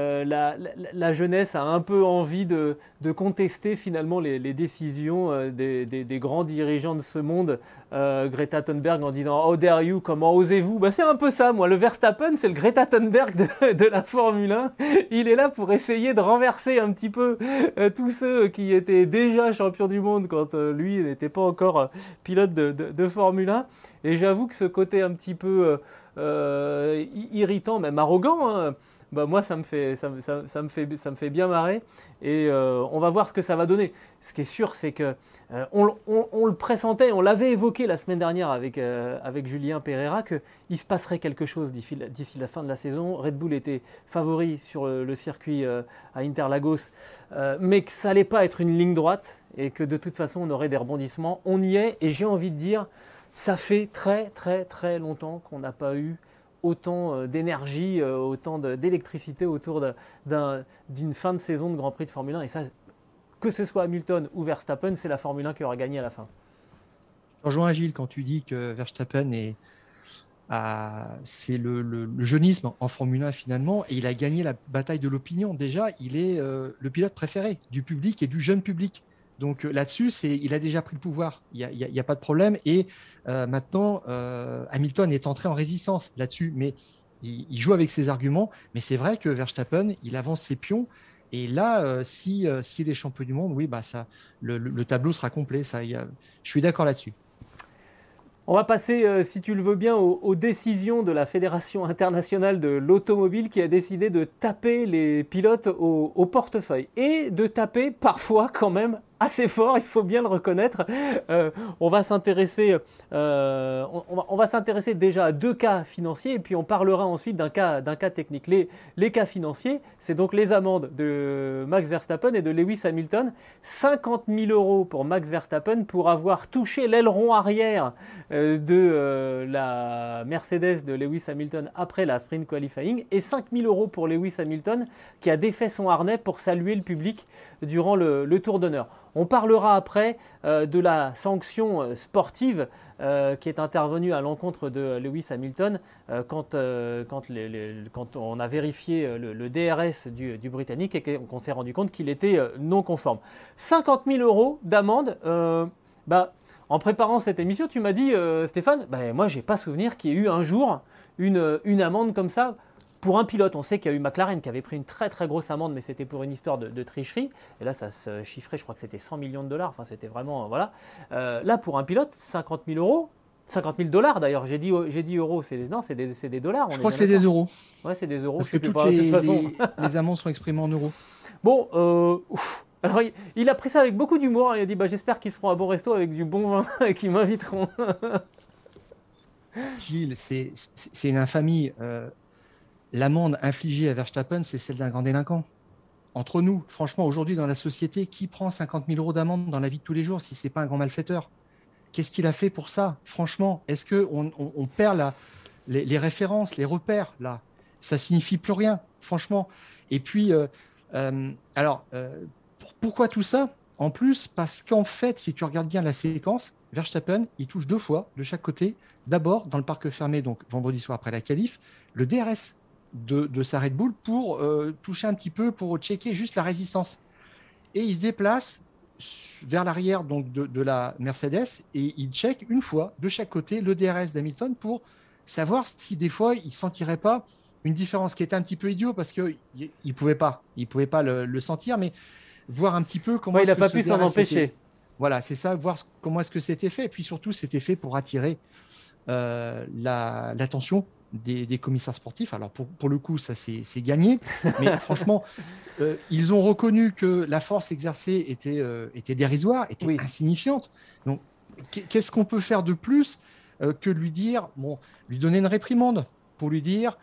[SPEAKER 3] la jeunesse a un peu envie de contester finalement les décisions des grands dirigeants de ce monde, Greta Thunberg en disant « How dare you, comment osez-vous ?» C'est un peu ça, moi, le Verstappen c'est le Greta Thunberg de la Formule 1, il est là pour essayer de renverser un petit peu tous ceux qui étaient déjà champions du monde quand lui n'était pas encore pilote de Formule 1, et j'avoue que ce côté un petit peu irritant, même arrogant, moi ça me fait bien marrer et on va voir ce que ça va donner. Ce qui est sûr, c'est que on le pressentait, on l'avait évoqué la semaine dernière avec Julien Pereira, qu'il se passerait quelque chose d'ici la fin de la saison. Red Bull était favori sur le circuit à Interlagos, mais que ça n'allait pas être une ligne droite et que de toute façon on aurait des rebondissements. On y est, et j'ai envie de dire, ça fait très très très longtemps qu'on n'a pas eu autant d'énergie, autant d'électricité autour d'une fin de saison de Grand Prix de Formule 1. Et ça, que ce soit Hamilton ou Verstappen, c'est la Formule 1 qui aura gagné à la fin.
[SPEAKER 4] Je rejoins Gilles quand tu dis que Verstappen c'est le jeunisme en Formule 1 finalement, et il a gagné la bataille de l'opinion. Déjà, il est le pilote préféré du public et du jeune public. Donc là-dessus, il a déjà pris le pouvoir. Il n'y a pas de problème. Et maintenant, Hamilton est entré en résistance là-dessus, mais il joue avec ses arguments. Mais c'est vrai que Verstappen, il avance ses pions. Et là, s'il est champion du monde, oui, le tableau sera complet. Je suis d'accord là-dessus.
[SPEAKER 3] On va passer, si tu le veux bien, aux décisions de la Fédération internationale de l'automobile qui a décidé de taper les pilotes au portefeuille et de taper parfois quand même assez fort, il faut bien le reconnaître. On va s'intéresser déjà à 2 cas financiers et puis on parlera ensuite d'un cas technique. Les cas financiers, c'est donc les amendes de Max Verstappen et de Lewis Hamilton. 50 000 € pour Max Verstappen pour avoir touché l'aileron arrière de la Mercedes de Lewis Hamilton après la sprint qualifying et 5 000 € pour Lewis Hamilton qui a défait son harnais pour saluer le public durant le tour d'honneur. On parlera après de la sanction sportive qui est intervenue à l'encontre de Lewis Hamilton quand on a vérifié le DRS du Britannique et qu'on s'est rendu compte qu'il était non conforme. 50 000 € d'amende. En préparant cette émission, tu m'as dit, Stéphane, moi je n'ai pas souvenir qu'il y ait eu un jour une amende comme ça. Pour un pilote, on sait qu'il y a eu McLaren qui avait pris une très très grosse amende, mais c'était pour une histoire de tricherie. Et là, ça se chiffrait, je crois que c'était 100 millions de dollars. Enfin, c'était vraiment, voilà. Là, pour un pilote, 50 000 €, 50 000 dollars d'ailleurs. J'ai dit euros. C'est des dollars.
[SPEAKER 4] Je crois que c'est des euros.
[SPEAKER 3] Ouais, c'est des euros.
[SPEAKER 4] Parce que de toute façon, les amendes sont exprimées en euros.
[SPEAKER 3] Bon, alors il a pris ça avec beaucoup d'humour. Il a dit, j'espère qu'ils seront à bon resto avec du bon vin et qu'ils m'inviteront.
[SPEAKER 4] Gilles, c'est une infamie. L'amende infligée à Verstappen, c'est celle d'un grand délinquant. Entre nous, franchement, aujourd'hui, dans la société, qui prend 50 000 € d'amende dans la vie de tous les jours si ce n'est pas un grand malfaiteur? Qu'est-ce qu'il a fait pour ça? Franchement, est-ce qu'on perd les références, les repères là? Ça ne signifie plus rien, franchement. Et puis, pourquoi tout ça? En plus, parce qu'en fait, si tu regardes bien la séquence, Verstappen, il touche 2 fois de chaque côté. D'abord, dans le parc fermé, donc vendredi soir après la qualif, le DRS de sa Red Bull pour toucher un petit peu, pour checker juste la résistance. Et il se déplace vers l'arrière donc de la Mercedes et il check une fois de chaque côté le DRS d'Hamilton pour savoir si des fois il ne sentirait pas une différence, qui était un petit peu idiot parce qu'il ne pouvait pas le sentir, mais voir un petit peu comment
[SPEAKER 3] il n'a pas pu s'en empêcher.
[SPEAKER 4] Voilà, c'est ça, voir comment est-ce que c'était fait. Et puis surtout, c'était fait pour attirer l'attention des commissaires sportifs. Alors pour le coup, ça c'est gagné. Mais franchement, ils ont reconnu que la force exercée était dérisoire, était insignifiante. Donc, qu'est-ce qu'on peut faire de plus que lui donner une réprimande pour lui dire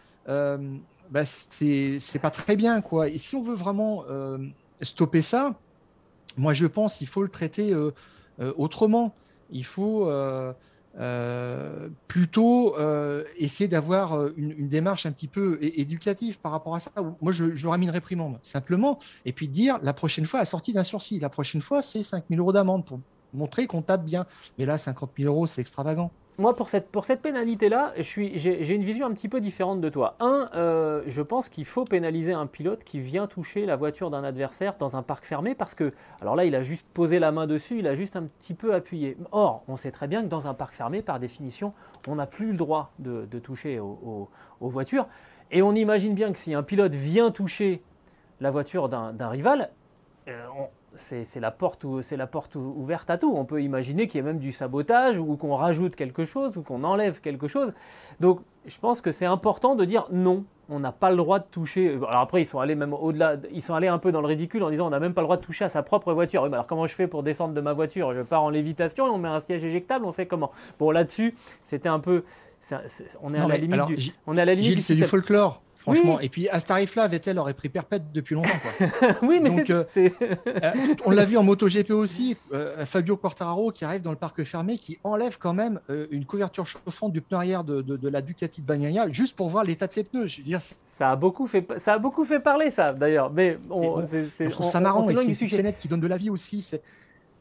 [SPEAKER 4] c'est pas très bien, quoi. Et si on veut vraiment stopper ça, moi je pense qu'il faut le traiter autrement. Il faut plutôt essayer d'avoir une démarche un petit peu éducative par rapport à ça. Moi, je leur ai mis une réprimande, simplement, et puis dire, la prochaine fois, assortie d'un sursis. La prochaine fois, c'est 5 000 € d'amende pour montrer qu'on tape bien. Mais là, 50 000 €, c'est extravagant.
[SPEAKER 3] Moi, pour cette pénalité-là, j'ai une vision un petit peu différente de toi. Je pense qu'il faut pénaliser un pilote qui vient toucher la voiture d'un adversaire dans un parc fermé parce que, alors là, il a juste posé la main dessus, il a juste un petit peu appuyé. Or, on sait très bien que dans un parc fermé, par définition, on n'a plus le droit de toucher aux voitures. Et on imagine bien que si un pilote vient toucher la voiture d'un rival, c'est la porte ouverte à tout. On peut imaginer qu'il y ait même du sabotage ou qu'on rajoute quelque chose ou qu'on enlève quelque chose. Donc je pense que c'est important de dire non, on n'a pas le droit de toucher. Alors après, ils sont allés même au-delà, ils sont allés un peu dans le ridicule en disant on n'a même pas le droit de toucher à sa propre voiture. Oui, mais alors comment je fais pour descendre de ma voiture? Je pars en lévitation et on met un siège éjectable, on fait comment? Bon, là-dessus, c'était un peu... on est à la limite
[SPEAKER 4] Gilles,
[SPEAKER 3] du
[SPEAKER 4] c'est du folklore. Franchement,
[SPEAKER 3] oui.
[SPEAKER 4] Et puis à ce tarif-là, Vettel aurait pris perpète depuis longtemps, quoi.
[SPEAKER 3] Oui, mais
[SPEAKER 4] donc, on l'a vu en MotoGP aussi, Fabio Quartararo qui arrive dans le parc fermé, qui enlève quand même une couverture chauffante du pneu arrière de la Ducati de Bagnaia, juste pour voir l'état de ses pneus. Je veux dire,
[SPEAKER 3] ça a beaucoup fait parler, ça, d'ailleurs. Mais
[SPEAKER 4] je trouve ça marrant, et c'est une scénette qui donne de la vie aussi.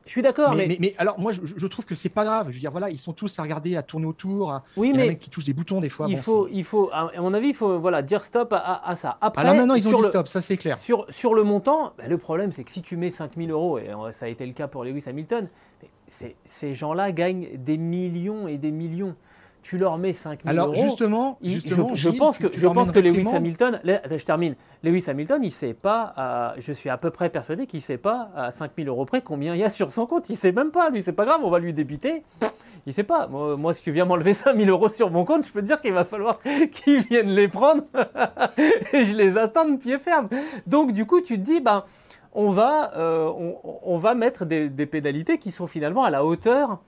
[SPEAKER 3] Je suis d'accord,
[SPEAKER 4] mais alors, moi, je trouve que c'est pas grave. Je veux dire, voilà, ils sont tous à regarder, à tourner autour.
[SPEAKER 3] Oui,
[SPEAKER 4] il y a
[SPEAKER 3] mais
[SPEAKER 4] un mec qui touche des boutons des fois.
[SPEAKER 3] il faut, à mon avis, il faut dire stop à ça. Après,
[SPEAKER 4] alors maintenant, ils ont dit stop, ça c'est clair.
[SPEAKER 3] Sur le montant, le problème, c'est que si tu mets 5 000 €, et ça a été le cas pour Lewis Hamilton, ces gens-là gagnent des millions et des millions. Tu leur mets 5 000 €.
[SPEAKER 4] Alors justement,
[SPEAKER 3] je pense que Lewis Hamilton, je termine. Lewis Hamilton, il sait pas, je suis à peu près persuadé qu'il ne sait pas à 5 000 € près combien il y a sur son compte. Il ne sait même pas, lui, c'est pas grave, on va lui débiter. Il ne sait pas. Moi, si tu viens m'enlever 5 000 € sur mon compte, je peux te dire qu'il va falloir qu'ils viennent les prendre et je les attends de pied ferme. Donc, du coup, tu te dis, on va mettre des pénalités qui sont finalement à la hauteur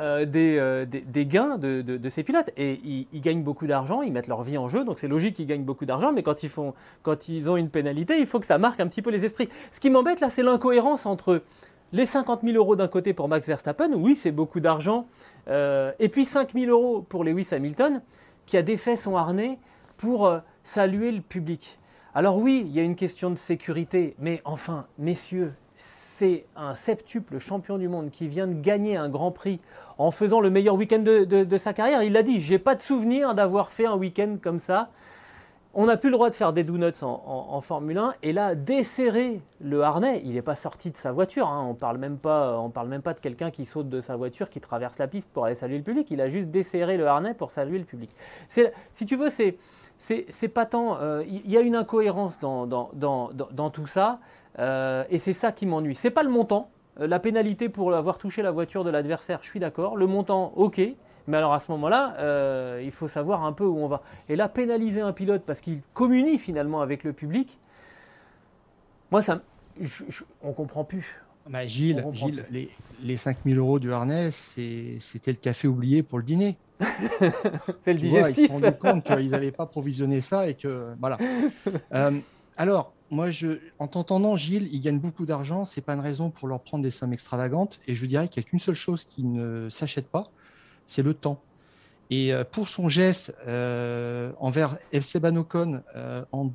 [SPEAKER 3] des gains de ces pilotes. Et ils gagnent beaucoup d'argent, ils mettent leur vie en jeu, donc c'est logique qu'ils gagnent beaucoup d'argent, mais quand ils ont une pénalité, il faut que ça marque un petit peu les esprits. Ce qui m'embête là, c'est l'incohérence entre les 50 000 € d'un côté pour Max Verstappen, oui, c'est beaucoup d'argent, et puis 5 000 € pour Lewis Hamilton, qui a défait son harnais pour saluer le public. Alors oui, il y a une question de sécurité, mais enfin, messieurs, c'est un septuple champion du monde qui vient de gagner un Grand Prix en faisant le meilleur week-end de sa carrière. Il l'a dit, j'ai pas de souvenir d'avoir fait un week-end comme ça. On n'a plus le droit de faire des donuts en Formule 1. Et là, desserrer le harnais, il n'est pas sorti de sa voiture. On ne parle même pas de quelqu'un qui saute de sa voiture, qui traverse la piste pour aller saluer le public. Il a juste desserré le harnais pour saluer le public. Si tu veux, c'est pas tant. Il y a une incohérence dans tout ça. Et c'est ça qui m'ennuie. C'est pas le montant. La pénalité pour avoir touché la voiture de l'adversaire, je suis d'accord. Le montant, ok. Mais alors à ce moment-là, il faut savoir un peu où on va. Et là, pénaliser un pilote parce qu'il communie finalement avec le public, moi, on ne comprend plus.
[SPEAKER 4] Gilles, les 5 000 € du harnais, c'était le café oublié pour le dîner.
[SPEAKER 3] C'est le digestif.
[SPEAKER 4] Ils se sont rendus compte qu'ils n'avaient pas provisionné ça et que voilà. Alors, moi, en t'entendant, Gilles, ils gagnent beaucoup d'argent. C'est pas une raison pour leur prendre des sommes extravagantes. Et je dirais qu'il n'y a qu'une seule chose qui ne s'achète pas, c'est le temps. Et pour son geste envers Esteban Ocon en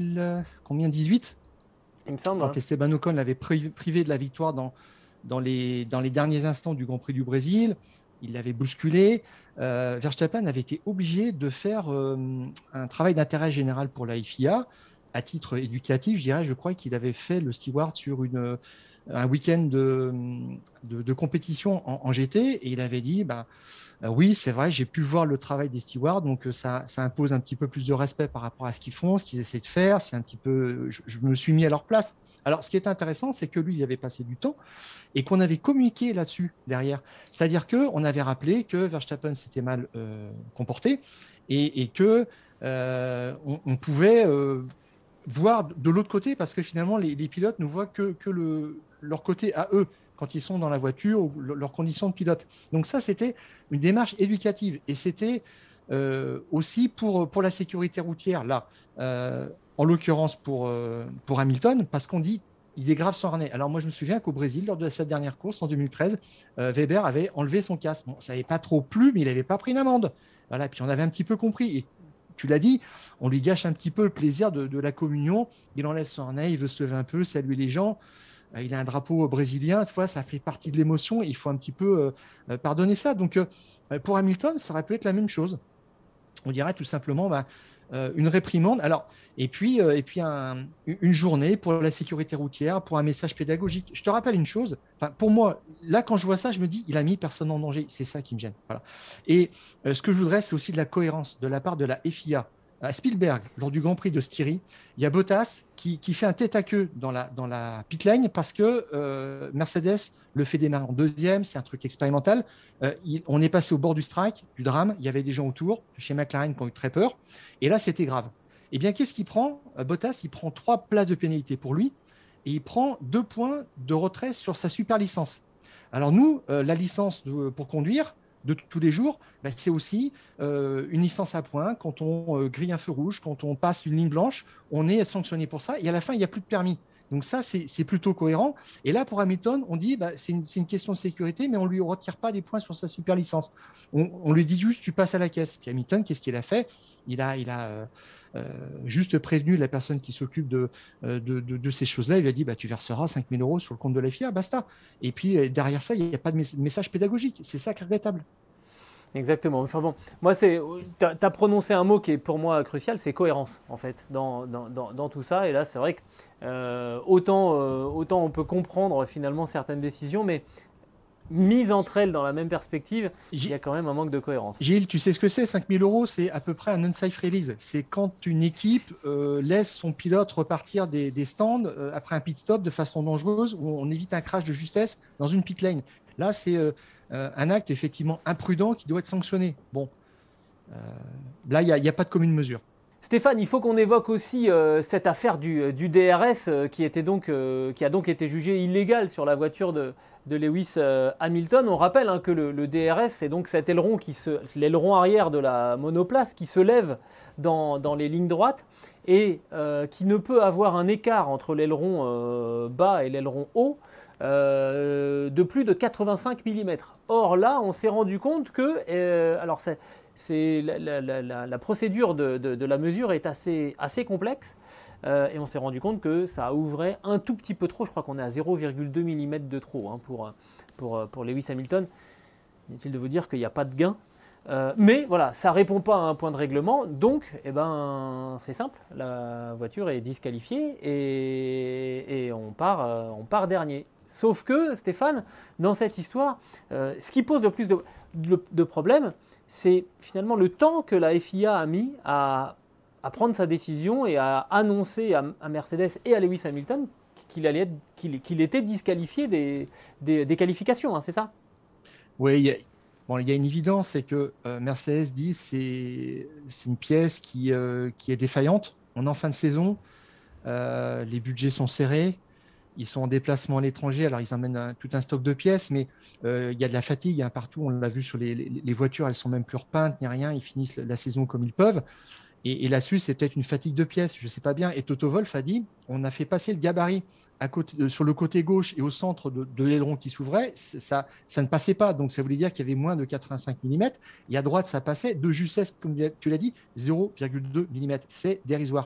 [SPEAKER 4] 2018,
[SPEAKER 3] il me semble.
[SPEAKER 4] Quand Esteban Ocon l'avait privé de la victoire dans les derniers instants du Grand Prix du Brésil, il l'avait bousculé. Verstappen avait été obligé de faire un travail d'intérêt général pour la FIA. À titre éducatif, je crois qu'il avait fait le steward sur un week-end de compétition en GT et il avait dit oui, c'est vrai, j'ai pu voir le travail des stewards, donc ça impose un petit peu plus de respect par rapport à ce qu'ils font, ce qu'ils essaient de faire. C'est un petit peu, je me suis mis à leur place. Alors, ce qui est intéressant, c'est que lui, il avait passé du temps et qu'on avait communiqué là-dessus derrière. C'est-à-dire qu'on avait rappelé que Verstappen s'était mal comporté et que on pouvait voir de l'autre côté, parce que finalement, les pilotes ne voient que leur côté à eux, quand ils sont dans la voiture ou leurs conditions de pilote. Donc ça, c'était une démarche éducative. Et c'était aussi pour la sécurité routière, là, en l'occurrence pour Hamilton, parce qu'on dit il dégrave son harnais. Alors moi, je me souviens qu'au Brésil, lors de cette dernière course, en 2013, Weber avait enlevé son casque. Bon, ça n'avait pas trop plu, mais il n'avait pas pris une amende. Voilà, puis on avait un petit peu compris. Et tu l'as dit, on lui gâche un petit peu le plaisir de la communion. Il enlève son harnais, il veut se lever un peu, saluer les gens. Il a un drapeau brésilien, tu vois, ça fait partie de l'émotion. Il faut un petit peu pardonner ça. Donc, pour Hamilton, ça aurait pu être la même chose. On dirait tout simplement une réprimande. Alors, et puis une journée pour la sécurité routière, pour un message pédagogique. Je te rappelle une chose. Pour moi, là, quand je vois ça, je me dis, il a mis personne en danger. C'est ça qui me gêne. Voilà. Et ce que je voudrais, c'est aussi de la cohérence de la part de la FIA. À Spielberg, lors du Grand Prix de Styrie, il y a Bottas qui fait un tête à queue dans la pit lane parce que Mercedes le fait démarrer en deuxième, c'est un truc expérimental. On est passé au bord du strike, du drame, il y avait des gens autour, chez McLaren qui ont eu très peur, et là c'était grave. Et bien qu'est-ce qu'il prend Bottas, il prend 3 places de pénalité pour lui, et il prend 2 points de retrait sur sa super licence. Alors nous, la licence pour conduire, de tous les jours, c'est aussi une licence à points. Quand on grille un feu rouge, quand on passe une ligne blanche, on est sanctionné pour ça. Et à la fin, il n'y a plus de permis. Donc ça, c'est plutôt cohérent. Et là, pour Hamilton, on dit c'est une question de sécurité, mais on ne lui retire pas des points sur sa super licence. On lui dit juste, tu passes à la caisse. Puis Hamilton, qu'est-ce qu'il a fait ? Il a juste prévenu la personne qui s'occupe de ces choses-là. Il lui a dit, tu verseras 5 000 € sur le compte de la FIA, basta. Et puis, derrière ça, il n'y a pas de message pédagogique. C'est ça qui est regrettable.
[SPEAKER 3] Exactement. Enfin bon, moi, tu as prononcé un mot qui est pour moi crucial, c'est cohérence, en fait, dans tout ça. Et là, c'est vrai que autant on peut comprendre finalement certaines décisions, mais mises entre elles dans la même perspective, il y a quand même un manque de cohérence.
[SPEAKER 4] Gilles, tu sais ce que c'est ? 5 000 €, c'est à peu près un unsafe release. C'est quand une équipe laisse son pilote repartir des stands après un pit stop de façon dangereuse, où on évite un crash de justesse dans une pit lane. Là, c'est un acte effectivement imprudent qui doit être sanctionné. Bon, là, il n'y a pas de commune mesure.
[SPEAKER 3] Stéphane, il faut qu'on évoque aussi cette affaire du DRS qui a donc été jugé illégal sur la voiture de Lewis Hamilton. On rappelle que le DRS, c'est donc cet aileron, l'aileron arrière de la monoplace qui se lève dans les lignes droites et qui ne peut avoir un écart entre l'aileron bas et l'aileron haut de plus de 85 mm. Or là, on s'est rendu compte que, la procédure de la mesure est assez complexe et on s'est rendu compte que ça ouvrait un tout petit peu trop. Je crois qu'on est à 0,2 mm de trop pour Lewis Hamilton. Inutile de vous dire qu'il n'y a pas de gain. Mais voilà, ça ne répond pas à un point de règlement, donc c'est simple, la voiture est disqualifiée et on part dernier. Sauf que, Stéphane, dans cette histoire, ce qui pose le plus de problèmes, c'est finalement le temps que la FIA a mis à prendre sa décision et à annoncer à Mercedes et à Lewis Hamilton qu'il était disqualifié des qualifications, c'est ça ?
[SPEAKER 4] Oui, il y a une évidence, c'est que Mercedes dit c'est une pièce qui est défaillante. On est en fin de saison, les budgets sont serrés, ils sont en déplacement à l'étranger, alors ils emmènent tout un stock de pièces, mais il y a de la fatigue partout. On l'a vu sur les voitures, elles sont même plus repeintes ni rien, ils finissent la saison comme ils peuvent. Et là-dessus, c'est peut-être une fatigue de pièces, je ne sais pas bien. Et Toto Wolff a dit, on a fait passer le gabarit sur le côté gauche et au centre de l'aileron qui s'ouvrait, ça ne passait pas. Donc, ça voulait dire qu'il y avait moins de 85 mm. Et à droite, ça passait de justesse, comme tu l'as dit, 0,2 mm. C'est dérisoire.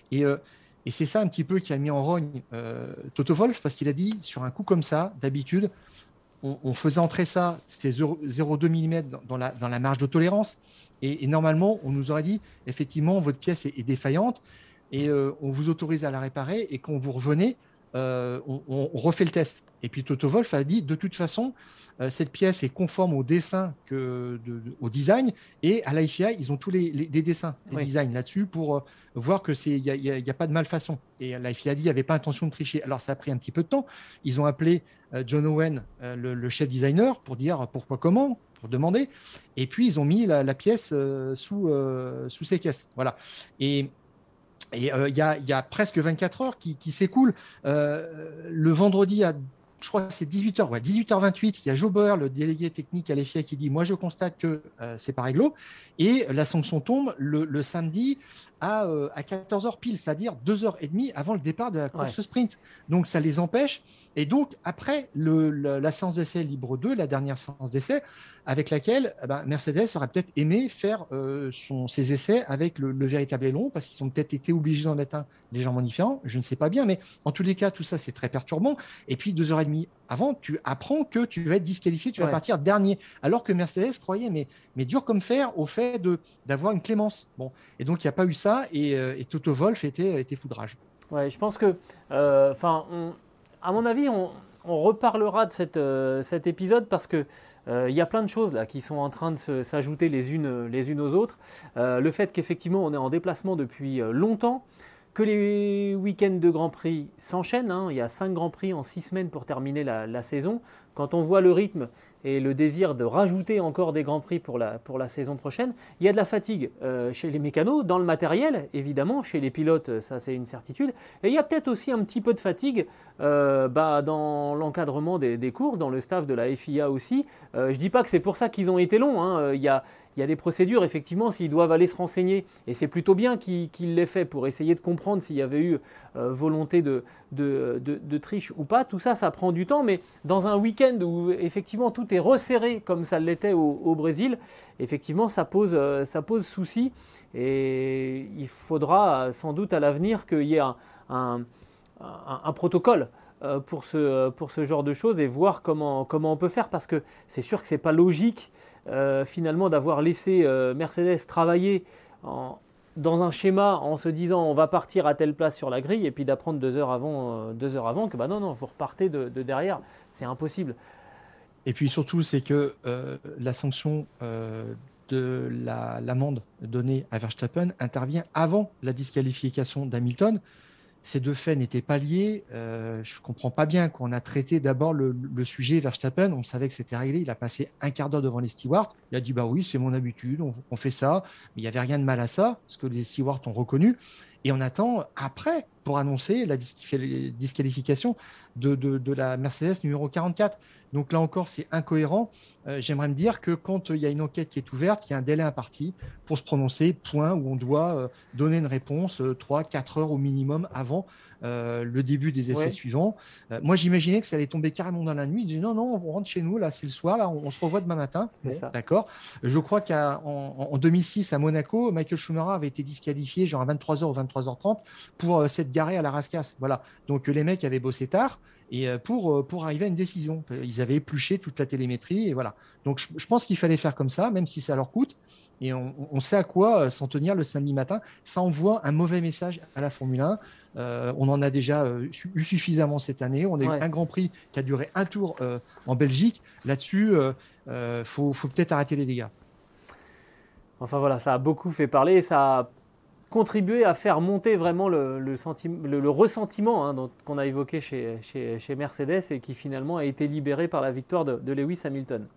[SPEAKER 4] Et c'est ça un petit peu qui a mis en rogne Toto Wolff, parce qu'il a dit, sur un coup comme ça, d'habitude, on faisait entrer ça, c'était 0,2 mm dans la marge de tolérance. Et normalement, on nous aurait dit, effectivement, votre pièce est défaillante et on vous autorise à la réparer. Et quand vous revenez, on refait le test. Et puis Toto Wolff a dit, de toute façon, cette pièce est conforme au dessin, au design. Et à la FIA, ils ont tous les dessins, les designs là-dessus pour voir qu'il n'y a pas de malfaçon. Et la FIA a dit qu'il n'y avait pas intention de tricher. Alors, ça a pris un petit peu de temps. Ils ont appelé John Owen, le chef designer, pour dire pourquoi, comment, pour demander. Et puis, ils ont mis la pièce sous ses caisses. Voilà. Et il y a presque 24 heures qui s'écoulent. Le vendredi je crois que c'est 18h, 18h28, il y a Joe Bauer, le délégué technique à l'FIA, qui dit « Moi, je constate que c'est pas réglo ». Et la sanction tombe le samedi à 14h pile, c'est-à-dire 2h30 avant le départ de la course sprint. Donc, ça les empêche. Et donc, après la séance d'essai libre 2, la dernière séance d'essai, avec laquelle Mercedes aurait peut-être aimé faire ses essais avec le véritable aileron, parce qu'ils ont peut-être été obligés d'en mettre un légèrement différent, je ne sais pas bien, mais en tous les cas, tout ça, c'est très perturbant. Et puis, 2h30 avant, tu apprends que tu vas être disqualifié, tu vas partir dernier, alors que Mercedes croyait, mais dur comme fer, au fait d'avoir une clémence. Bon. Et donc, il n'y a pas eu ça, et Toto Wolff était foudrage.
[SPEAKER 3] Ouais, je pense que, à mon avis, on reparlera de cet épisode parce que il y a plein de choses là qui sont en train de s'ajouter les unes aux autres. Le fait qu'effectivement on est en déplacement depuis longtemps, que les week-ends de Grand Prix s'enchaînent. Il y a 5 Grands Prix en 6 semaines pour terminer la saison. Quand on voit le rythme et le désir de rajouter encore des Grands Prix pour la saison prochaine. Il y a de la fatigue chez les mécanos, dans le matériel, évidemment, chez les pilotes, ça c'est une certitude. Et il y a peut-être aussi un petit peu de fatigue dans l'encadrement des courses, dans le staff de la FIA aussi. Je ne dis pas que c'est pour ça qu'ils ont été longs, hein. Il y a des procédures, effectivement, s'ils doivent aller se renseigner. Et c'est plutôt bien qu'ils l'aient fait pour essayer de comprendre s'il y avait eu volonté de triche ou pas. Tout ça, ça prend du temps. Mais dans un week-end où, effectivement, tout est resserré comme ça l'était au Brésil, effectivement, ça pose souci. Et il faudra sans doute à l'avenir qu'il y ait un protocole pour ce genre de choses et voir comment on peut faire. Parce que c'est sûr que ce n'est pas logique finalement d'avoir laissé Mercedes travailler dans un schéma en se disant on va partir à telle place sur la grille et puis d'apprendre 2 heures avant que non, vous repartez de derrière, c'est impossible.
[SPEAKER 4] Et puis surtout, c'est que la sanction de l'amende donnée à Verstappen intervient avant la disqualification d'Hamilton. Ces deux faits n'étaient pas liés. Je ne comprends pas bien qu'on a traité d'abord le sujet Verstappen. On savait que c'était réglé. Il a passé un quart d'heure devant les stewards. Il a dit bah oui, c'est mon habitude, on fait ça. Mais il n'y avait rien de mal à ça, parce que les stewards ont reconnu. Et on attend après pour annoncer la disqualification de la Mercedes numéro 44. Donc là encore, c'est incohérent. J'aimerais me dire que quand il y a une enquête qui est ouverte, il y a un délai imparti pour se prononcer, point, où on doit donner une réponse 3-4 heures au minimum avant le début des essais suivants. Moi, j'imaginais que ça allait tomber carrément dans la nuit. Je dis non, on rentre chez nous, là, c'est le soir, là, on se revoit demain matin. Bon, d'accord. Je crois qu'en 2006, à Monaco, Michael Schumacher avait été disqualifié genre à 23h ou 23h30 pour s'être garé à la rascasse. Voilà. Donc les mecs avaient bossé tard. Et pour arriver à une décision, ils avaient épluché toute la télémétrie et voilà. Donc je pense qu'il fallait faire comme ça, même si ça leur coûte. Et on sait à quoi s'en tenir le samedi matin. Ça envoie un mauvais message à la Formule 1. On en a déjà eu suffisamment cette année. On a eu un Grand Prix qui a duré un tour en Belgique. Là-dessus, faut peut-être arrêter les dégâts.
[SPEAKER 3] Enfin voilà, ça a beaucoup fait parler. Ça a contribué à faire monter vraiment le ressentiment qu'on a évoqué chez Mercedes et qui finalement a été libéré par la victoire de Lewis Hamilton.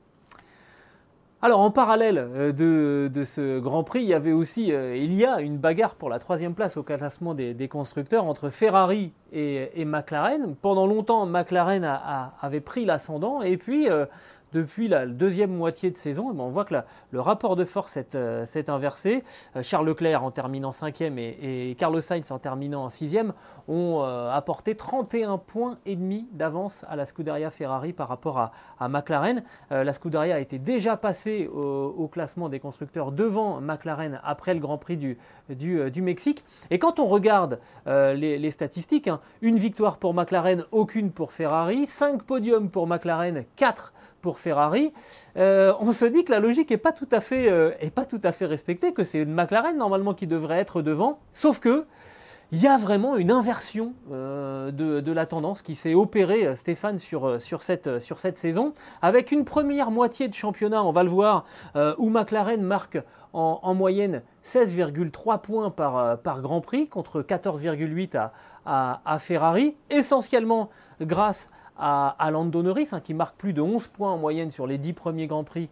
[SPEAKER 3] Alors en parallèle de ce Grand Prix, il y avait aussi il y a une bagarre pour la 3e place au classement des constructeurs entre Ferrari et McLaren. Pendant longtemps, McLaren avait pris l'ascendant et puis depuis la 2e moitié de saison, on voit que le rapport de force s'est inversé. Charles Leclerc en terminant 5e et Carlos Sainz en terminant en 6e ont apporté 31 points et demi d'avance à la Scuderia Ferrari par rapport à McLaren. La Scuderia était déjà passée au classement des constructeurs devant McLaren après le Grand Prix du Mexique. Et quand on regarde les statistiques, une victoire pour McLaren, aucune pour Ferrari, 5 podiums pour McLaren, 4 pour Ferrari, on se dit que la logique n'est pas tout à fait respectée, que c'est McLaren normalement qui devrait être devant, sauf que il y a vraiment une inversion de la tendance qui s'est opérée, Stéphane, sur cette saison, avec une première moitié de championnat, on va le voir, où McLaren marque en moyenne 16,3 points par Grand Prix contre 14,8 à Ferrari, essentiellement grâce à Lando Norris, qui marque plus de 11 points en moyenne sur les 10 premiers Grands Prix,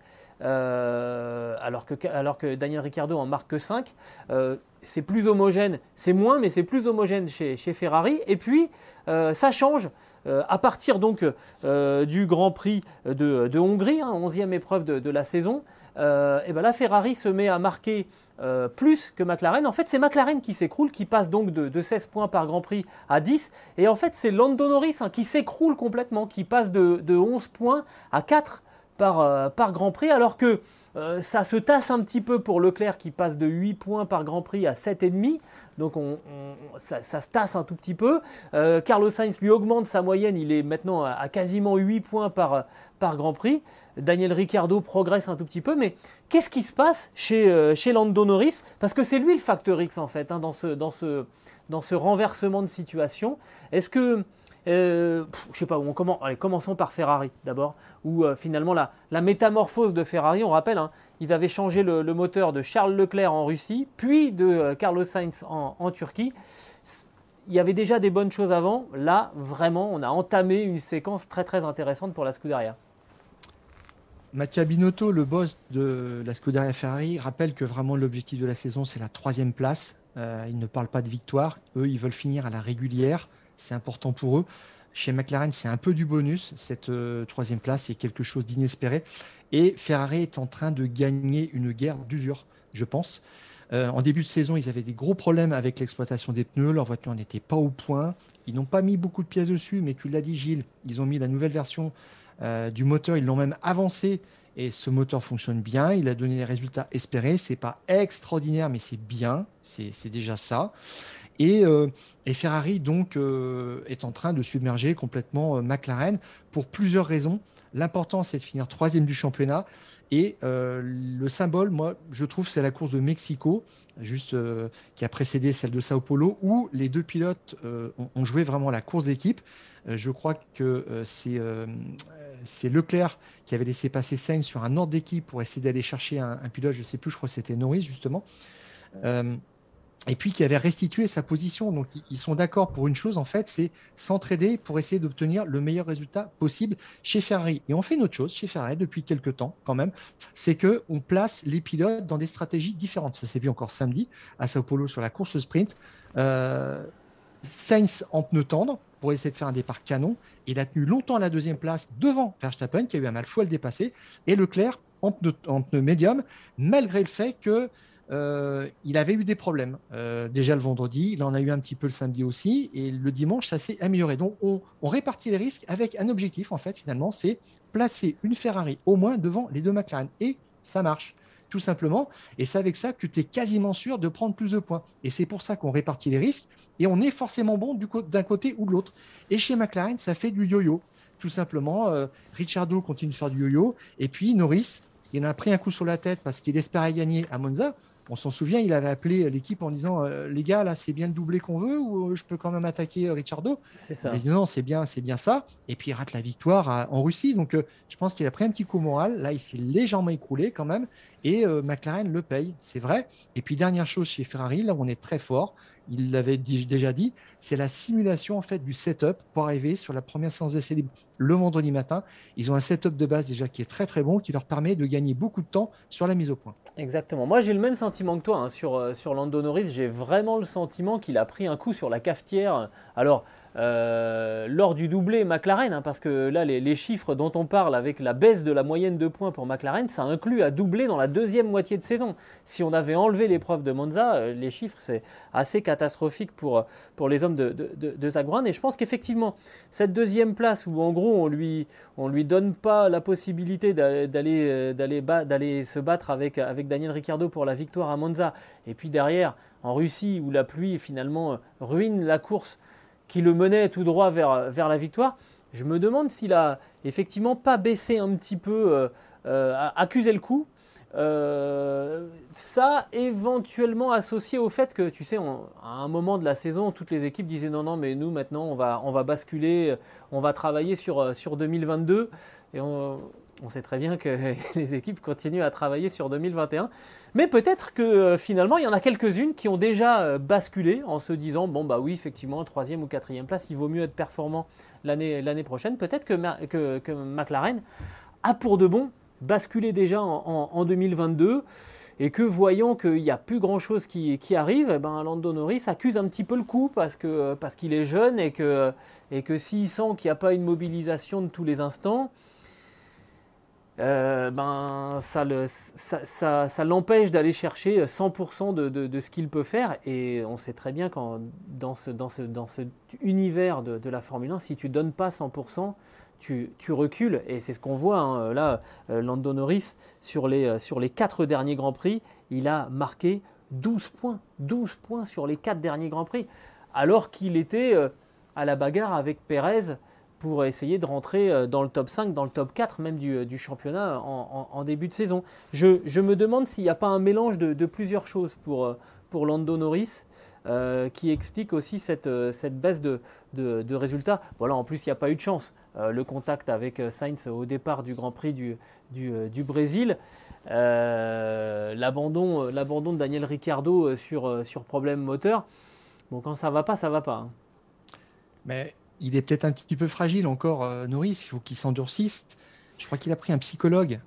[SPEAKER 3] alors que Daniel Ricciardo en marque que 5. C'est plus homogène, c'est moins, mais c'est plus homogène chez Ferrari. Et puis, ça change. À partir donc du Grand Prix de Hongrie, 11e épreuve de la saison, et ben la Ferrari se met à marquer plus que McLaren. En fait, c'est McLaren qui s'écroule, qui passe donc de 16 points par Grand Prix à 10. Et en fait, c'est Lando Norris qui s'écroule complètement, qui passe de 11 points à 4 par Grand Prix, alors que ça se tasse un petit peu pour Leclerc qui passe de 8 points par Grand Prix à 7,5. Donc ça se tasse un tout petit peu. Carlos Sainz lui augmente sa moyenne, il est maintenant à quasiment 8 points par Grand Prix. Daniel Ricciardo progresse un tout petit peu, mais qu'est-ce qui se passe chez Lando Norris? Parce que c'est lui le facteur X en fait, dans ce renversement de situation. Est-ce que je sais pas, commençons par Ferrari d'abord, où finalement la métamorphose de Ferrari, on rappelle, ils avaient changé le moteur de Charles Leclerc en Russie, puis de Carlos Sainz en Turquie. Il y avait déjà des bonnes choses avant. Là, vraiment, on a entamé une séquence très très intéressante pour la Scuderia.
[SPEAKER 4] Mattia Binotto, le boss de la Scuderia Ferrari, rappelle que vraiment l'objectif de la saison, c'est la 3e place. Il ne parle pas de victoire. Eux, ils veulent finir à la régulière. C'est important pour eux. Chez McLaren, c'est un peu du bonus. Cette 3e place, c'est quelque chose d'inespéré. Et Ferrari est en train de gagner une guerre d'usure, je pense. En début de saison, ils avaient des gros problèmes avec l'exploitation des pneus. Leur voiture n'était pas au point. Ils n'ont pas mis beaucoup de pièces dessus, mais tu l'as dit, Gilles, ils ont mis la nouvelle version du moteur. Ils l'ont même avancé et ce moteur fonctionne bien. Il a donné les résultats espérés. Ce n'est pas extraordinaire, mais c'est bien. C'est déjà ça. Et Ferrari, donc, est en train de submerger complètement McLaren pour plusieurs raisons. L'important, c'est de finir 3e du championnat. Et le symbole, moi, je trouve, c'est la course de Mexico, qui a précédé celle de Sao Paulo, où les 2 pilotes ont joué vraiment la course d'équipe. Je crois que c'est Leclerc qui avait laissé passer Sainz sur un ordre d'équipe pour essayer d'aller chercher un pilote, je ne sais plus, je crois que c'était Norris, justement. Et puis qui avait restitué sa position. Donc, ils sont d'accord pour une chose, en fait, c'est s'entraider pour essayer d'obtenir le meilleur résultat possible chez Ferrari. Et on fait une autre chose chez Ferrari depuis quelques temps, quand même, c'est qu'on place les pilotes dans des stratégies différentes. Ça s'est vu encore samedi à Sao Paulo sur la course sprint. Sainz en pneu tendre pour essayer de faire un départ canon. Il a tenu longtemps la 2e place devant Verstappen, qui a eu un mal fou à le dépasser. Et Leclerc en pneu médium, malgré le fait que il avait eu des problèmes déjà le vendredi, il en a eu un petit peu le samedi aussi, et le dimanche ça s'est amélioré. Donc on répartit les risques avec un objectif, en fait, finalement, c'est placer une Ferrari au moins devant les 2 McLaren, et ça marche tout simplement, et c'est avec ça que tu es quasiment sûr de prendre plus de points, et c'est pour ça qu'on répartit les risques, et on est forcément bon d'un côté ou de l'autre. Et chez McLaren, ça fait du yo-yo tout simplement. Ricciardo continue de faire du yo-yo, et puis Norris, il en a pris un coup sur la tête parce qu'il espérait gagner à Monza. On s'en souvient, il avait appelé l'équipe en disant les gars, là, c'est bien le doublé qu'on veut ou je peux quand même attaquer Ricciardo?
[SPEAKER 3] C'est ça.
[SPEAKER 4] Il dit non, c'est bien ça. Et puis il rate la victoire en Russie. Donc je pense qu'il a pris un petit coup moral. Là, il s'est légèrement écroulé quand même. Et McLaren le paye, c'est vrai. Et puis dernière chose chez Ferrari, là où on est très fort, il l'avait déjà dit, c'est la simulation en fait du setup pour arriver sur la première séance d'essai libre le vendredi matin. Ils ont un setup de base déjà qui est très très bon, qui leur permet de gagner beaucoup de temps sur la mise au point.
[SPEAKER 3] Exactement. Moi, j'ai le même sentiment que toi hein, sur Lando Norris. J'ai vraiment le sentiment qu'il a pris un coup sur la cafetière. Alors, lors du doublé McLaren, hein, parce que là, les chiffres dont on parle avec la baisse de la moyenne de points pour McLaren, ça inclut à doubler dans la 2e moitié de saison. Si on avait enlevé l'épreuve de Monza, les chiffres, c'est assez catastrophique pour les hommes de Zak Brown. Et je pense qu'effectivement, cette 2e place où en gros, on lui donne pas la possibilité d'aller se battre avec Daniel Ricciardo pour la victoire à Monza, et puis derrière, en Russie, où la pluie finalement ruine la course qui le menait tout droit vers la victoire, je me demande s'il a effectivement pas baissé un petit peu, accusé le coup. Ça éventuellement associé au fait que, tu sais, à un moment de la saison, toutes les équipes disaient non, mais nous maintenant on va basculer, on va travailler sur 2022, et on sait très bien que les équipes continuent à travailler sur 2021. Mais peut-être que finalement, il y en a quelques-unes qui ont déjà basculé en se disant bon, bah oui, effectivement, 3e ou 4e place, il vaut mieux être performant l'année prochaine. Peut-être que McLaren a pour de bon basculé déjà en 2022 et que voyant qu'il n'y a plus grand-chose qui arrive, eh ben, Lando Norris accuse un petit peu le coup parce qu'il est jeune et que s'il sent qu'il n'y a pas une mobilisation de tous les instants, ça l'empêche d'aller chercher 100% de ce qu'il peut faire. Et on sait très bien que dans cet univers de la Formule 1, si tu ne donnes pas 100%, tu recules. Et c'est ce qu'on voit hein. Là, Lando Norris, sur les 4 derniers Grands Prix, il a marqué 12 points. 12 points sur les 4 derniers Grands Prix, alors qu'il était à la bagarre avec Pérez pour essayer de rentrer dans le top 5, dans le top 4 même du championnat en début de saison. Je me demande s'il n'y a pas un mélange de plusieurs choses pour Lando Norris qui explique aussi cette baisse de résultats. Voilà, en plus, il n'y a pas eu de chance. Le contact avec Sainz au départ du Grand Prix du Brésil, l'abandon de Daniel Ricciardo sur problème moteur. Bon, quand ça ne va pas, ça ne va pas. Hein.
[SPEAKER 4] Mais il est peut-être un petit peu fragile encore, Norris, il faut qu'il s'endurcisse. Je crois qu'il a pris un psychologue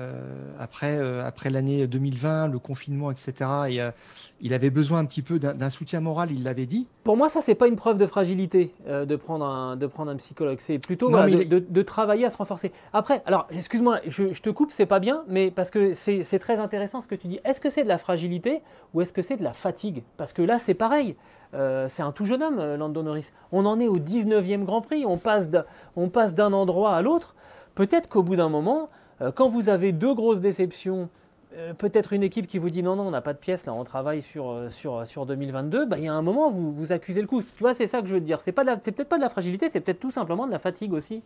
[SPEAKER 4] après l'année 2020, le confinement, etc. Et il avait besoin un petit peu d'un soutien moral, il l'avait dit.
[SPEAKER 3] Pour moi, ça, c'est pas une preuve de fragilité de prendre un psychologue. C'est plutôt
[SPEAKER 4] Non,
[SPEAKER 3] de travailler à se renforcer. Après, alors, excuse-moi, je te coupe, c'est pas bien, mais parce que c'est très intéressant ce que tu dis. Est-ce que c'est de la fragilité ou est-ce que c'est de la fatigue? Parce que là, c'est pareil. C'est un tout jeune homme, Lando Norris. On en est au 19e Grand Prix. On passe d'un endroit à l'autre. Peut-être qu'au bout d'un moment, quand vous avez deux grosses déceptions, peut-être une équipe qui vous dit non, on n'a pas de pièces, là on travaille sur 2022, il y a un moment vous accusez le coup. Tu vois, c'est ça que je veux te dire. C'est peut-être pas de la fragilité, c'est peut-être tout simplement de la fatigue aussi.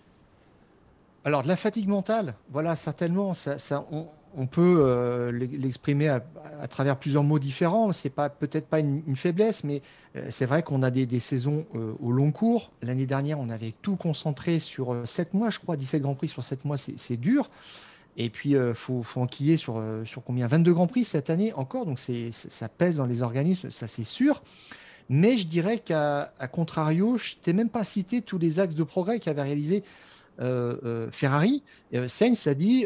[SPEAKER 4] Alors, de la fatigue mentale, voilà, certainement, on peut l'exprimer à travers plusieurs mots différents. C'est peut-être pas une faiblesse, mais c'est vrai qu'on a des saisons au long cours. L'année dernière, on avait tout concentré sur 7 mois, je crois, 17 Grands Prix sur 7 mois, c'est dur. Et puis, faut enquiller sur combien? 22 Grands Prix cette année encore, donc ça pèse dans les organismes, ça c'est sûr. Mais je dirais qu'à contrario, je t'ai même pas cité tous les axes de progrès qu'avait réalisé Ferrari. Sainz a dit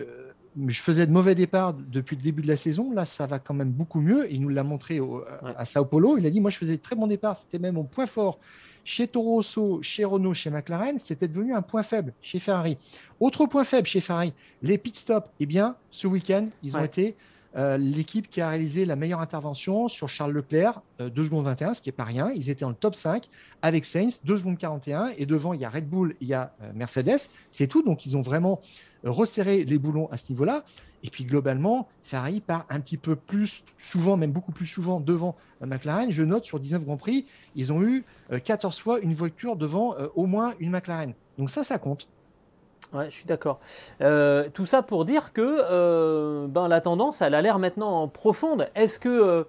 [SPEAKER 4] je faisais de mauvais départs depuis le début de la saison, là ça va quand même beaucoup mieux. Il nous l'a montré à Sao Paulo. Il a dit moi je faisais de très bons départs, c'était même mon point fort chez Toro Rosso, chez Renault, chez McLaren, c'était devenu un point faible chez Ferrari. Autre point faible chez Ferrari, les pit stops. Eh bien, ce week-end, ils ont été l'équipe qui a réalisé la meilleure intervention sur Charles Leclerc, 2 secondes 21, ce qui n'est pas rien. Ils étaient dans le top 5 avec Sainz, 2 secondes 41. Et devant, il y a Red Bull, il y a Mercedes. C'est tout. Donc, ils ont vraiment resserré les boulons à ce niveau-là. Et puis, globalement, Ferrari part un petit peu plus souvent, même beaucoup plus souvent devant McLaren. Je note sur 19 Grands Prix, ils ont eu 14 fois une voiture devant au moins une McLaren. Donc ça compte.
[SPEAKER 3] Ouais, je suis d'accord. Tout ça pour dire que la tendance, elle a l'air maintenant profonde. Est-ce que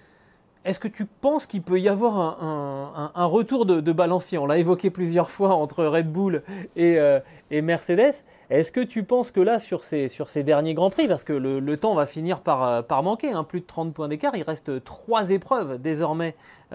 [SPEAKER 3] tu penses qu'il peut y avoir un retour de balancier? On l'a évoqué plusieurs fois entre Red Bull et Mercedes. Est-ce que tu penses que là, sur ces derniers Grands Prix, parce que le temps va finir par manquer, plus de 30 points d'écart, il reste 3 épreuves désormais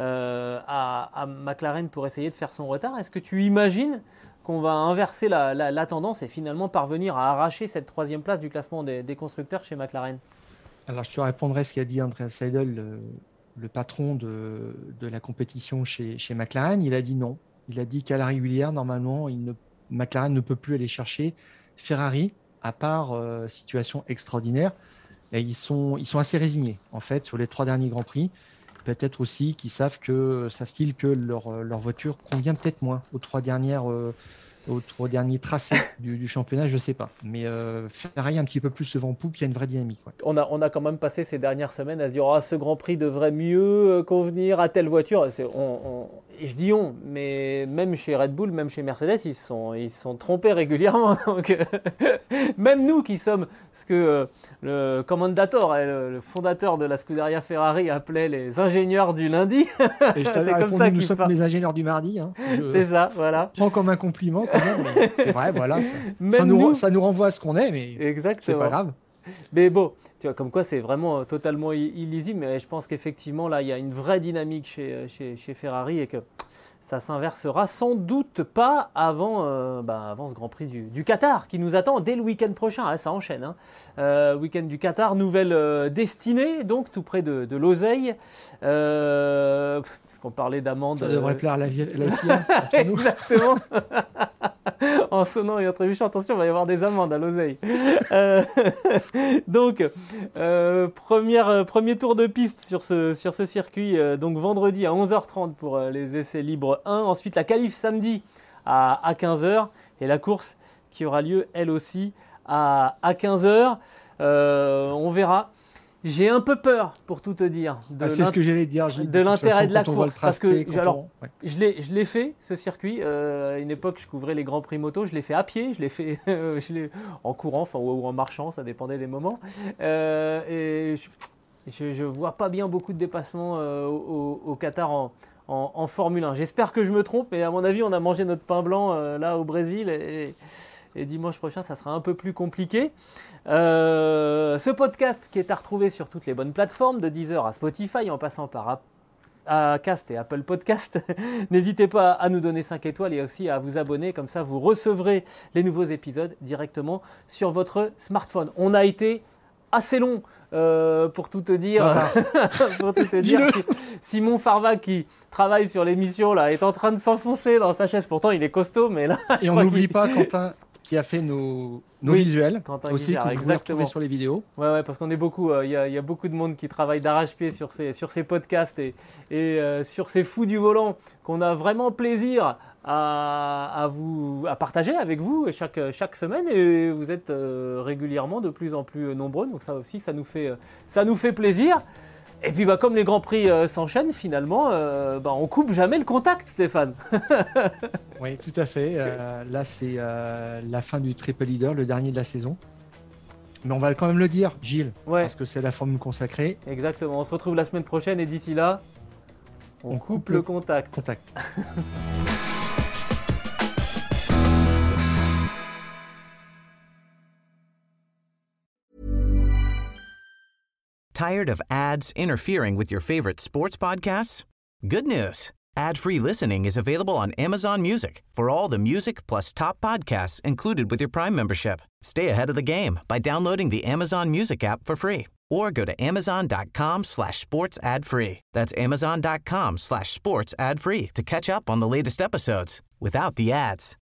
[SPEAKER 3] à McLaren pour essayer de faire son retard. Est-ce que tu imagines qu'on va inverser la tendance et finalement parvenir à arracher cette 3e place du classement des constructeurs chez McLaren?
[SPEAKER 4] Alors, je te répondrai ce qu'a dit Andreas Seidel, le patron de la compétition chez McLaren. Il a dit non. Il a dit qu'à la régulière, normalement, McLaren ne peut plus aller chercher Ferrari, à part situation extraordinaire. Et ils sont assez résignés, en fait, sur les 3 derniers Grands Prix. Peut-être aussi qu'ils savent-ils que leur voiture convient peut-être moins aux 3 derniers tracés du championnat, je ne sais pas. Mais Ferrari un petit peu plus se vend en poupe, il y a une vraie dynamique. Ouais.
[SPEAKER 3] On a quand même passé ces dernières semaines à se dire ce Grand Prix devrait mieux convenir à telle voiture. Et je dis mais même chez Red Bull, même chez Mercedes, ils se sont trompés régulièrement. Donc, même nous qui sommes ce que le commendator, le fondateur de la Scuderia Ferrari appelait les ingénieurs du lundi.
[SPEAKER 4] Et je t'avais répondu, nous sommes les ingénieurs du mardi.
[SPEAKER 3] C'est ça, voilà.
[SPEAKER 4] Prends comme un compliment quand même, mais c'est vrai, voilà. Ça nous renvoie à ce qu'on est, mais c'est pas grave.
[SPEAKER 3] Mais bon, tu vois, comme quoi c'est vraiment totalement illisible, mais je pense qu'effectivement là il y a une vraie dynamique chez Ferrari et que ça s'inversera sans doute pas avant ce Grand Prix du Qatar qui nous attend dès le week-end prochain. Ça enchaîne. Week-end du Qatar, nouvelle destinée, donc tout près de Loseille. Parce qu'on parlait d'amende.
[SPEAKER 4] Ça devrait plaire à la FIA.
[SPEAKER 3] Exactement. En sonnant et en trébuchant, attention, il va y avoir des amendes à Loseille. Donc, premier tour de piste sur ce circuit, donc vendredi à 11h30 pour les essais libres 1. Ensuite, la qualif samedi à 15h et la course qui aura lieu elle aussi à 15h. On verra. J'ai un peu peur, pour tout te dire,
[SPEAKER 4] c'est ce que j'allais dire,
[SPEAKER 3] de l'intérêt de la course. Parce que je l'ai fait, ce circuit. À une époque, je couvrais les Grands Prix moto. Je l'ai fait à pied, je l'ai fait en courant ou en marchant, ça dépendait des moments. Et je ne vois pas bien beaucoup de dépassements au Qatar en Formule 1. J'espère que je me trompe, mais à mon avis, on a mangé notre pain blanc là au Brésil. Et dimanche prochain, ça sera un peu plus compliqué. Ce podcast qui est à retrouver sur toutes les bonnes plateformes, de Deezer à Spotify, en passant par Cast et Apple Podcast. N'hésitez pas à nous donner 5 étoiles et aussi à vous abonner, comme ça vous recevrez les nouveaux épisodes directement sur votre smartphone. On a été assez long pour tout te dire. Voilà. Pour tout te dire, Simon Farva qui travaille sur l'émission là est en train de s'enfoncer dans sa chaise. Pourtant il est costaud, mais là.
[SPEAKER 4] Et on n'oublie pas Quentin qui a fait nos visuels aussi, que vous pouvez retrouver sur les vidéos.
[SPEAKER 3] Ouais, parce qu'on est beaucoup, il y a beaucoup de monde qui travaille d'arrache-pied sur ces podcasts et sur ces fous du volant qu'on a vraiment plaisir à partager avec vous chaque semaine, et vous êtes régulièrement de plus en plus nombreux, donc ça aussi ça nous fait plaisir. Et puis comme les Grands Prix s'enchaînent finalement, on coupe jamais le contact, Stéphane.
[SPEAKER 4] Oui, tout à fait. Là c'est la fin du triple leader, le dernier de la saison. Mais on va quand même le dire, Gilles, parce que c'est la formule consacrée.
[SPEAKER 3] Exactement, on se retrouve la semaine prochaine et d'ici là, on coupe le contact.
[SPEAKER 5] Tired of ads interfering with your favorite sports podcasts? Good news. Ad-free listening is available on Amazon Music for all the music plus top podcasts included with your Prime membership. Stay ahead of the game by downloading the Amazon Music app for free or go to amazon.com/sports ad free. That's amazon.com/sports ad free to catch up on the latest episodes without the ads.